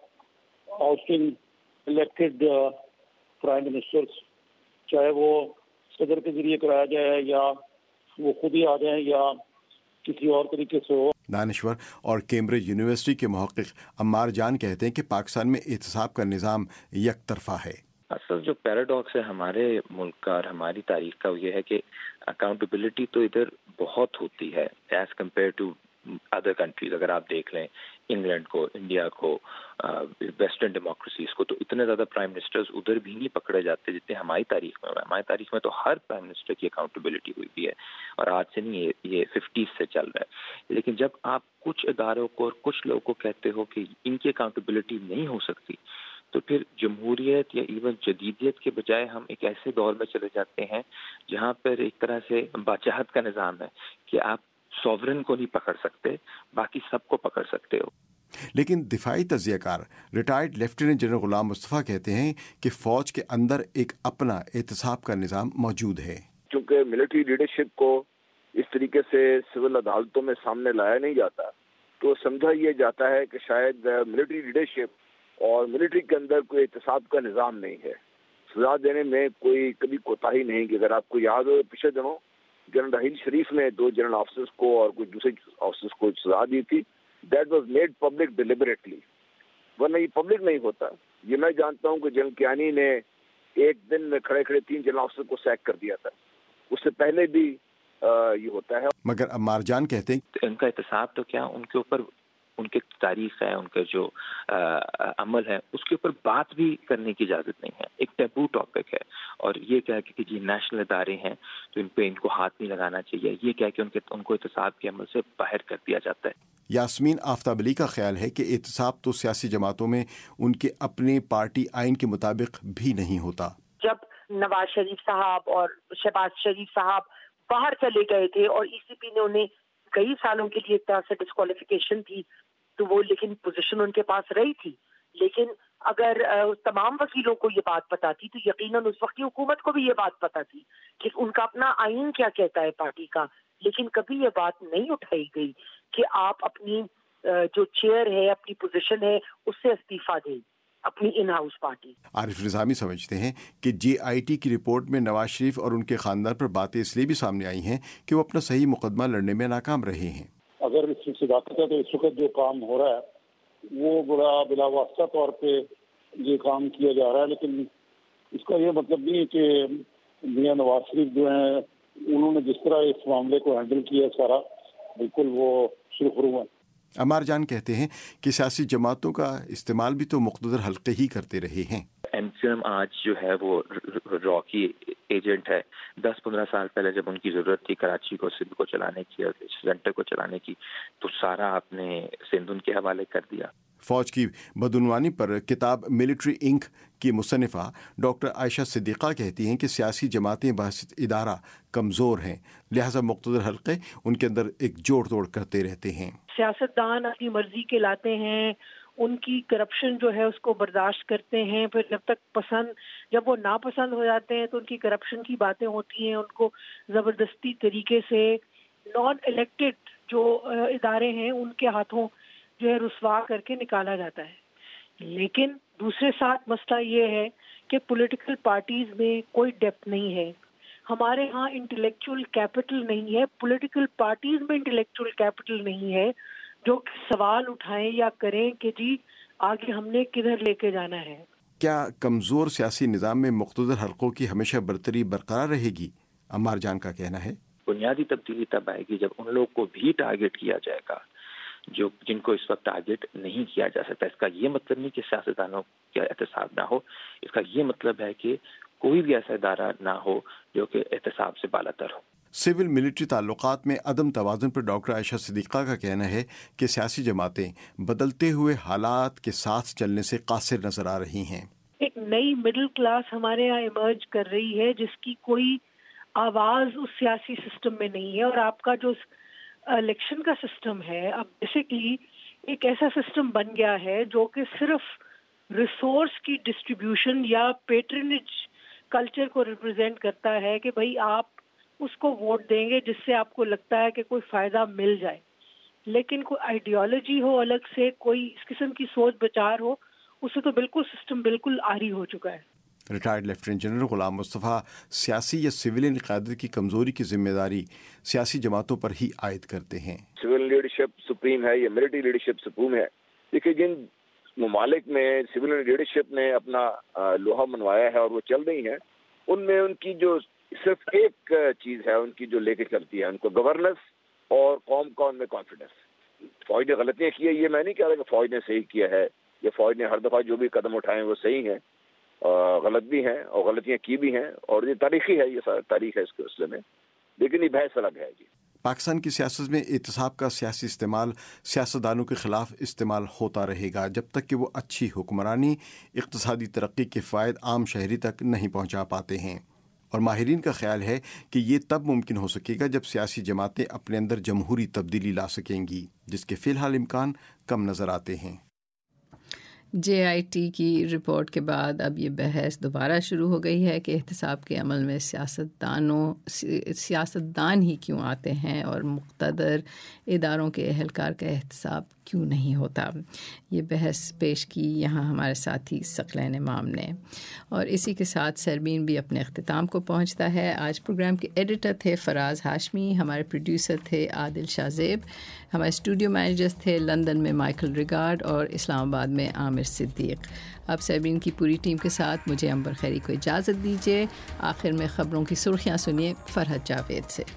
outing elected prime ministers, चाहे वो सदर के जरिए कराया जाए या वो खुद ही आ जाए या किसी और तरीके से हो।
दानिश्वर और कैम्ब्रिज यूनिवर्सिटी के मुहक्किक अम्मार जान कहते हैं कि पाकिस्तान में एहतिसाब का निज़ाम एक तरफा है।
असल जो पैराडॉक्स है हमारे मुल्क का और हमारी तारीख का, वो ये है कि अकाउंटेबिलिटी तो इधर बहुत होती है as compare to other countries. अगर आप देख लें इंग्लैंड को, इंडिया को, वेस्टर्न डेमोक्रेसीज को, तो इतने ज़्यादा प्राइम मिनिस्टर्स उधर भी नहीं पकड़े जाते जितने हमारी तारीख में हुआ है। हमारी तारीख में तो हर प्राइम मिनिस्टर की अकाउंटेबिलिटी हुई भी है और आज से नहीं, ये 50s से चल रहा है। लेकिन जब आप कुछ इदारों को और कुछ लोगों को कहते हो कि इनकी अकाउंटेबिलिटी नहीं हो सकती, तो फिर जमहूरियत या इवन जदीदियत के बजाय हम एक ऐसे दौर में चले जाते हैं जहाँ पर एक तरह से बादशाहत का निज़ाम है कि आप सॉवरन को नहीं पकड़ सकते, बाकी सबको पकड़ सकते हो।
लेकिन दिफाई तज्ज़ियाकार retired lieutenant general Ghulam Mustafa कहते हैं कि फौज के अंदर एक अपना एहतिसाब का निज़ाम मौजूद है।
क्योंकि मिलिट्री लीडरशिप को इस तरीके से सिविल अदालतों में सामने लाया नहीं जाता, तो समझा ये जाता है कि शायद मिलिट्री लीडरशिप और मिलिट्री के अंदर कोई एहतिसाब का निज़ाम नहीं है। सजा देने में कोई कभी कोताही नहीं कि अगर आपको याद हो पिछले दिनों जनरल राहील शरीफ ने 2 जनरल ऑफिसर्स को और कुछ दूसरे ऑफिसर्स को सजा दी थी,
That was made public deliberately. ورنہ یہ پبلک نہیں ہوتا. یہ میں جانتا ہوں کہ جنرل کیانی نے ایک دن میں کھڑے کھڑے 3 جنرل آفیسر کو سیک کر دیا تھا. اس سے پہلے بھی یہ ہوتا ہے.
مگر عمار جان کہتے ہیں
ان کا احتساب تو کیا، ان کے اوپر ان کی تاریخ ہے، ان کا جو عمل ہے، اس کے اوپر بات بھی کرنے کی اجازت نہیں ہے. ایک ٹیبو ٹاپک ہے. اور یہ کہہ کہ جی نیشنل ادارے ہیں تو ان پہ ان کو ہاتھ نہیں لگانا چاہیے، یہ کہہ کہ ان کو احتساب کے عمل سے باہر کر دیا جاتا ہے.
یاسمین آفتاب علی کا خیال ہے کہ احتساب تو سیاسی جماعتوں میں ان کے اپنے پارٹی آئین کے مطابق بھی نہیں ہوتا.
جب نواز شریف صاحب اور شہباز شریف صاحب باہر چلے گئے تھے اور ای سی پی نے انہیں کئی سالوں کے لیے ایک طرح سے ڈسکوالیفیکیشن تھی، تو وہ لیکن پوزیشن ان کے پاس رہی تھی. لیکن اگر تمام وکیلوں کو یہ بات پتا تھی تو یقیناً اس وقت کی حکومت کو بھی یہ بات پتا تھی کہ ان کا اپنا آئین کیا کہتا ہے پارٹی کا. لیکن کبھی یہ بات نہیں اٹھائی گئی کہ آپ اپنی جو چیئر ہے، اپنی پوزیشن ہے، اس سے استعفیٰ دیں اپنی ان ہاؤس پارٹی.
عارف نظامی سمجھتے ہیں کہ JIT کی رپورٹ میں نواز شریف اور ان کے خاندان پر باتیں اس لیے بھی سامنے آئی ہیں کہ وہ اپنا صحیح مقدمہ لڑنے میں ناکام رہے ہیں.
اگر اس سے صداقت ہے تو اس وقت جو کام ہو رہا ہے وہ بڑا بلا واسطہ طور پہ یہ کام کیا جا رہا ہے، لیکن اس کا یہ مطلب نہیں ہے کہ میاں نواز شریف جو ہیں انہوں نے جس طرح اس معاملے کو ہینڈل کیا سارا بالکل وہ سرخرو ہے.
عمار جان کہتے ہیں کہ سیاسی جماعتوں کا استعمال بھی تو مقتدر حلقے ہی کرتے رہے ہیں.
MQM آج جو ہے وہ را کی ایجنٹ ہے. 10-15 سال پہلے جب ان کی ضرورت تھی کراچی کو، سندھ کو چلانے کی اور سینٹر کو چلانے کی، تو سارا آپ نے سندھ ان کے حوالے کر دیا.
فوج کی بدعنوانی پر کتاب ملٹری انک کی مصنفہ ڈاکٹر عائشہ صدیقہ کہتی ہیں کہ سیاسی جماعتیں بحثیت ادارہ کمزور ہیں، لہذا مقتدر حلقے ان کے اندر ایک جوڑ توڑ کرتے رہتے ہیں.
سیاستدان اپنی مرضی کے لاتے ہیں، ان کی کرپشن جو ہے اس کو برداشت کرتے ہیں، پھر جب تک جب وہ ناپسند ہو جاتے ہیں تو ان کی کرپشن کی باتیں ہوتی ہیں، ان کو زبردستی طریقے سے نان الیکٹڈ جو ادارے ہیں ان کے ہاتھوں جو ہے رسوا کر کے نکالا جاتا ہے. لیکن دوسرے ساتھ مسئلہ یہ ہے کہ پولیٹیکل پارٹیز میں کوئی ڈیپتھ نہیں ہے. ہمارے ہاں انٹلیکچوئل کیپٹل نہیں ہے، پولیٹیکل پارٹیز میں انٹلیکچوئل کیپٹل نہیں ہے جو سوال اٹھائیں یا کریں کہ جی آگے ہم نے کدھر لے کے جانا ہے.
کیا کمزور سیاسی نظام میں مقتدر حلقوں کی ہمیشہ برتری برقرار رہے گی؟ عمار جان کا کہنا ہے
بنیادی تبدیلی تب آئے گی جب ان لوگوں کو بھی ٹارگٹ کیا جائے گا جن کو اس وقت ٹارگٹ نہیں کیا جا سکتا. اس کا یہ مطلب نہیں کہ سیاستدانوں کا احتساب نہ ہو، اس کا یہ مطلب ہے کہ کوئی بھی ایسا ادارہ نہ ہو جو کہ احتساب سے بالاتر ہو.
سول ملٹری تعلقات میں عدم توازن پر ڈاکٹر عائشہ صدیقہ کا کہنا ہے کہ سیاسی جماعتیں بدلتے ہوئے حالات کے ساتھ چلنے سے قاصر نظر آ رہی ہیں.
ایک نئی مڈل کلاس ہمارے یہاں ایمرج کر رہی ہے جس کی کوئی آواز اس سیاسی سسٹم میں نہیں ہے. اور آپ کا جو الیکشن کا سسٹم ہے اب بیسیکلی ایک ایسا سسٹم بن گیا ہے جو کہ صرف ریسورس کی ڈسٹریبیوشن یا پیٹرنیج کلچر کو ریپرزینٹ کرتا ہے کہ بھئی آپ اس کو ووٹ دیں گے جس سے آپ کو لگتا ہے کہ کوئی فائدہ مل جائے. لیکن کوئی آئیڈیالوجی ہو الگ سے، کوئی اس قسم کی سوچ بچار ہو، اس سے تو بالکل سسٹم بالکل عاری ہو چکا ہے.
Retired lieutenant general Ghulam Mustafa سیاسی یا سویلین قیادت کی کمزوری کی ذمہ داری سیاسی جماعتوں پر ہی عائد کرتے ہیں.
سول لیڈرشپ سپریم ہے یا ملٹری لیڈرشپ سپریم ہے. دیکھیے جن ممالک میں سول لیڈرشپ نے اپنا لوہا منوایا ہے اور وہ چل رہی ہیں، ان میں ان کی جو صرف ایک چیز ہے ان کی جو لے کے چلتی ہے، ان کو گورننس اور قوم کا ان میں کانفیڈنس. فوج نے غلطیاں کی ہے، یہ میں نہیں کہہ رہا کہ فوج نے صحیح کیا ہے، یہ فوج نے ہر دفعہ جو بھی قدم اٹھائے وہ صحیح ہیں، غلط بھی ہیں اور غلطیاں کی بھی ہیں، اور یہ تاریخی ہے، یہ تاریخ ہے اس کے سلسلے میں. لیکن یہ بحث الگ ہے. جی
پاکستان کی سیاست میں احتساب کا سیاسی استعمال سیاستدانوں کے خلاف استعمال ہوتا رہے گا جب تک کہ وہ اچھی حکمرانی، اقتصادی ترقی کے فوائد عام شہری تک نہیں پہنچا پاتے ہیں. اور ماہرین کا خیال ہے کہ یہ تب ممکن ہو سکے گا جب سیاسی جماعتیں اپنے اندر جمہوری تبدیلی لا سکیں گی، جس کے فی الحال امکان کم نظر آتے ہیں.
JIT کی رپورٹ کے بعد اب یہ بحث دوبارہ شروع ہو گئی ہے کہ احتساب کے عمل میں سیاستدان ہی کیوں آتے ہیں اور مقتدر اداروں کے اہلکار کا احتساب کیوں نہیں ہوتا. یہ بحث پیش کی یہاں ہمارے ساتھی ثقلین امام نے. اور اسی کے ساتھ سربین بھی اپنے اختتام کو پہنچتا ہے. آج پروگرام کے ایڈیٹر تھے فراز ہاشمی, ہمارے پروڈیوسر تھے عادل شاہ زیب, ہمارے اسٹوڈیو مینیجرز تھے لندن میں مائیکل ریگارڈ اور اسلام آباد میں عامر صدیق. اب سربین کی پوری ٹیم کے ساتھ مجھے امبر خیری کو اجازت دیجیے. آخر میں خبروں کی سرخیاں سنیے فرحت جاوید سے.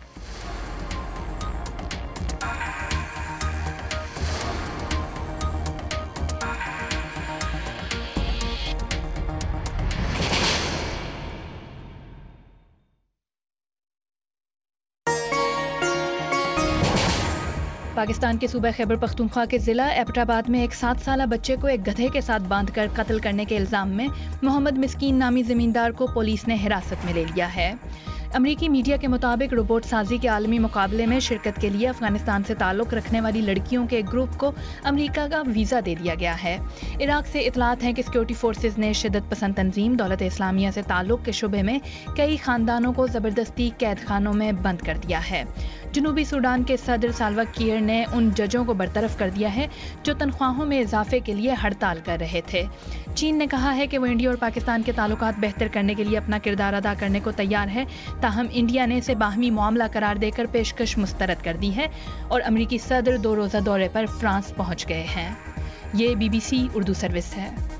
پاکستان کے صوبہ خیبر پختونخوا کے ضلع ایبٹ آباد میں ایک 7 سالہ بچے کو ایک گدھے کے ساتھ باندھ کر قتل کرنے کے الزام میں محمد مسکین نامی زمیندار کو پولیس نے حراست میں لے لیا ہے. امریکی میڈیا کے مطابق روبوٹ سازی کے عالمی مقابلے میں شرکت کے لیے افغانستان سے تعلق رکھنے والی لڑکیوں کے ایک گروپ کو امریکہ کا ویزا دے دیا گیا ہے. عراق سے اطلاعات ہیں کہ سیکورٹی فورسز نے شدت پسند تنظیم دولت اسلامیہ سے تعلق کے شبے میں کئی خاندانوں کو زبردستی قید خانوں میں بند کر دیا ہے. جنوبی سوڈان کے صدر سالوا کیئر نے ان ججوں کو برطرف کر دیا ہے جو تنخواہوں میں اضافے کے لیے ہڑتال کر رہے تھے. چین نے کہا ہے کہ وہ انڈیا اور پاکستان کے تعلقات بہتر کرنے کے لیے اپنا کردار ادا کرنے کو تیار ہے, تاہم انڈیا نے اسے باہمی معاملہ قرار دے کر پیشکش مسترد کر دی ہے اور امریکی صدر 2 روزہ دورے پر فرانس پہنچ گئے ہیں. یہ BBC اردو سروس ہے.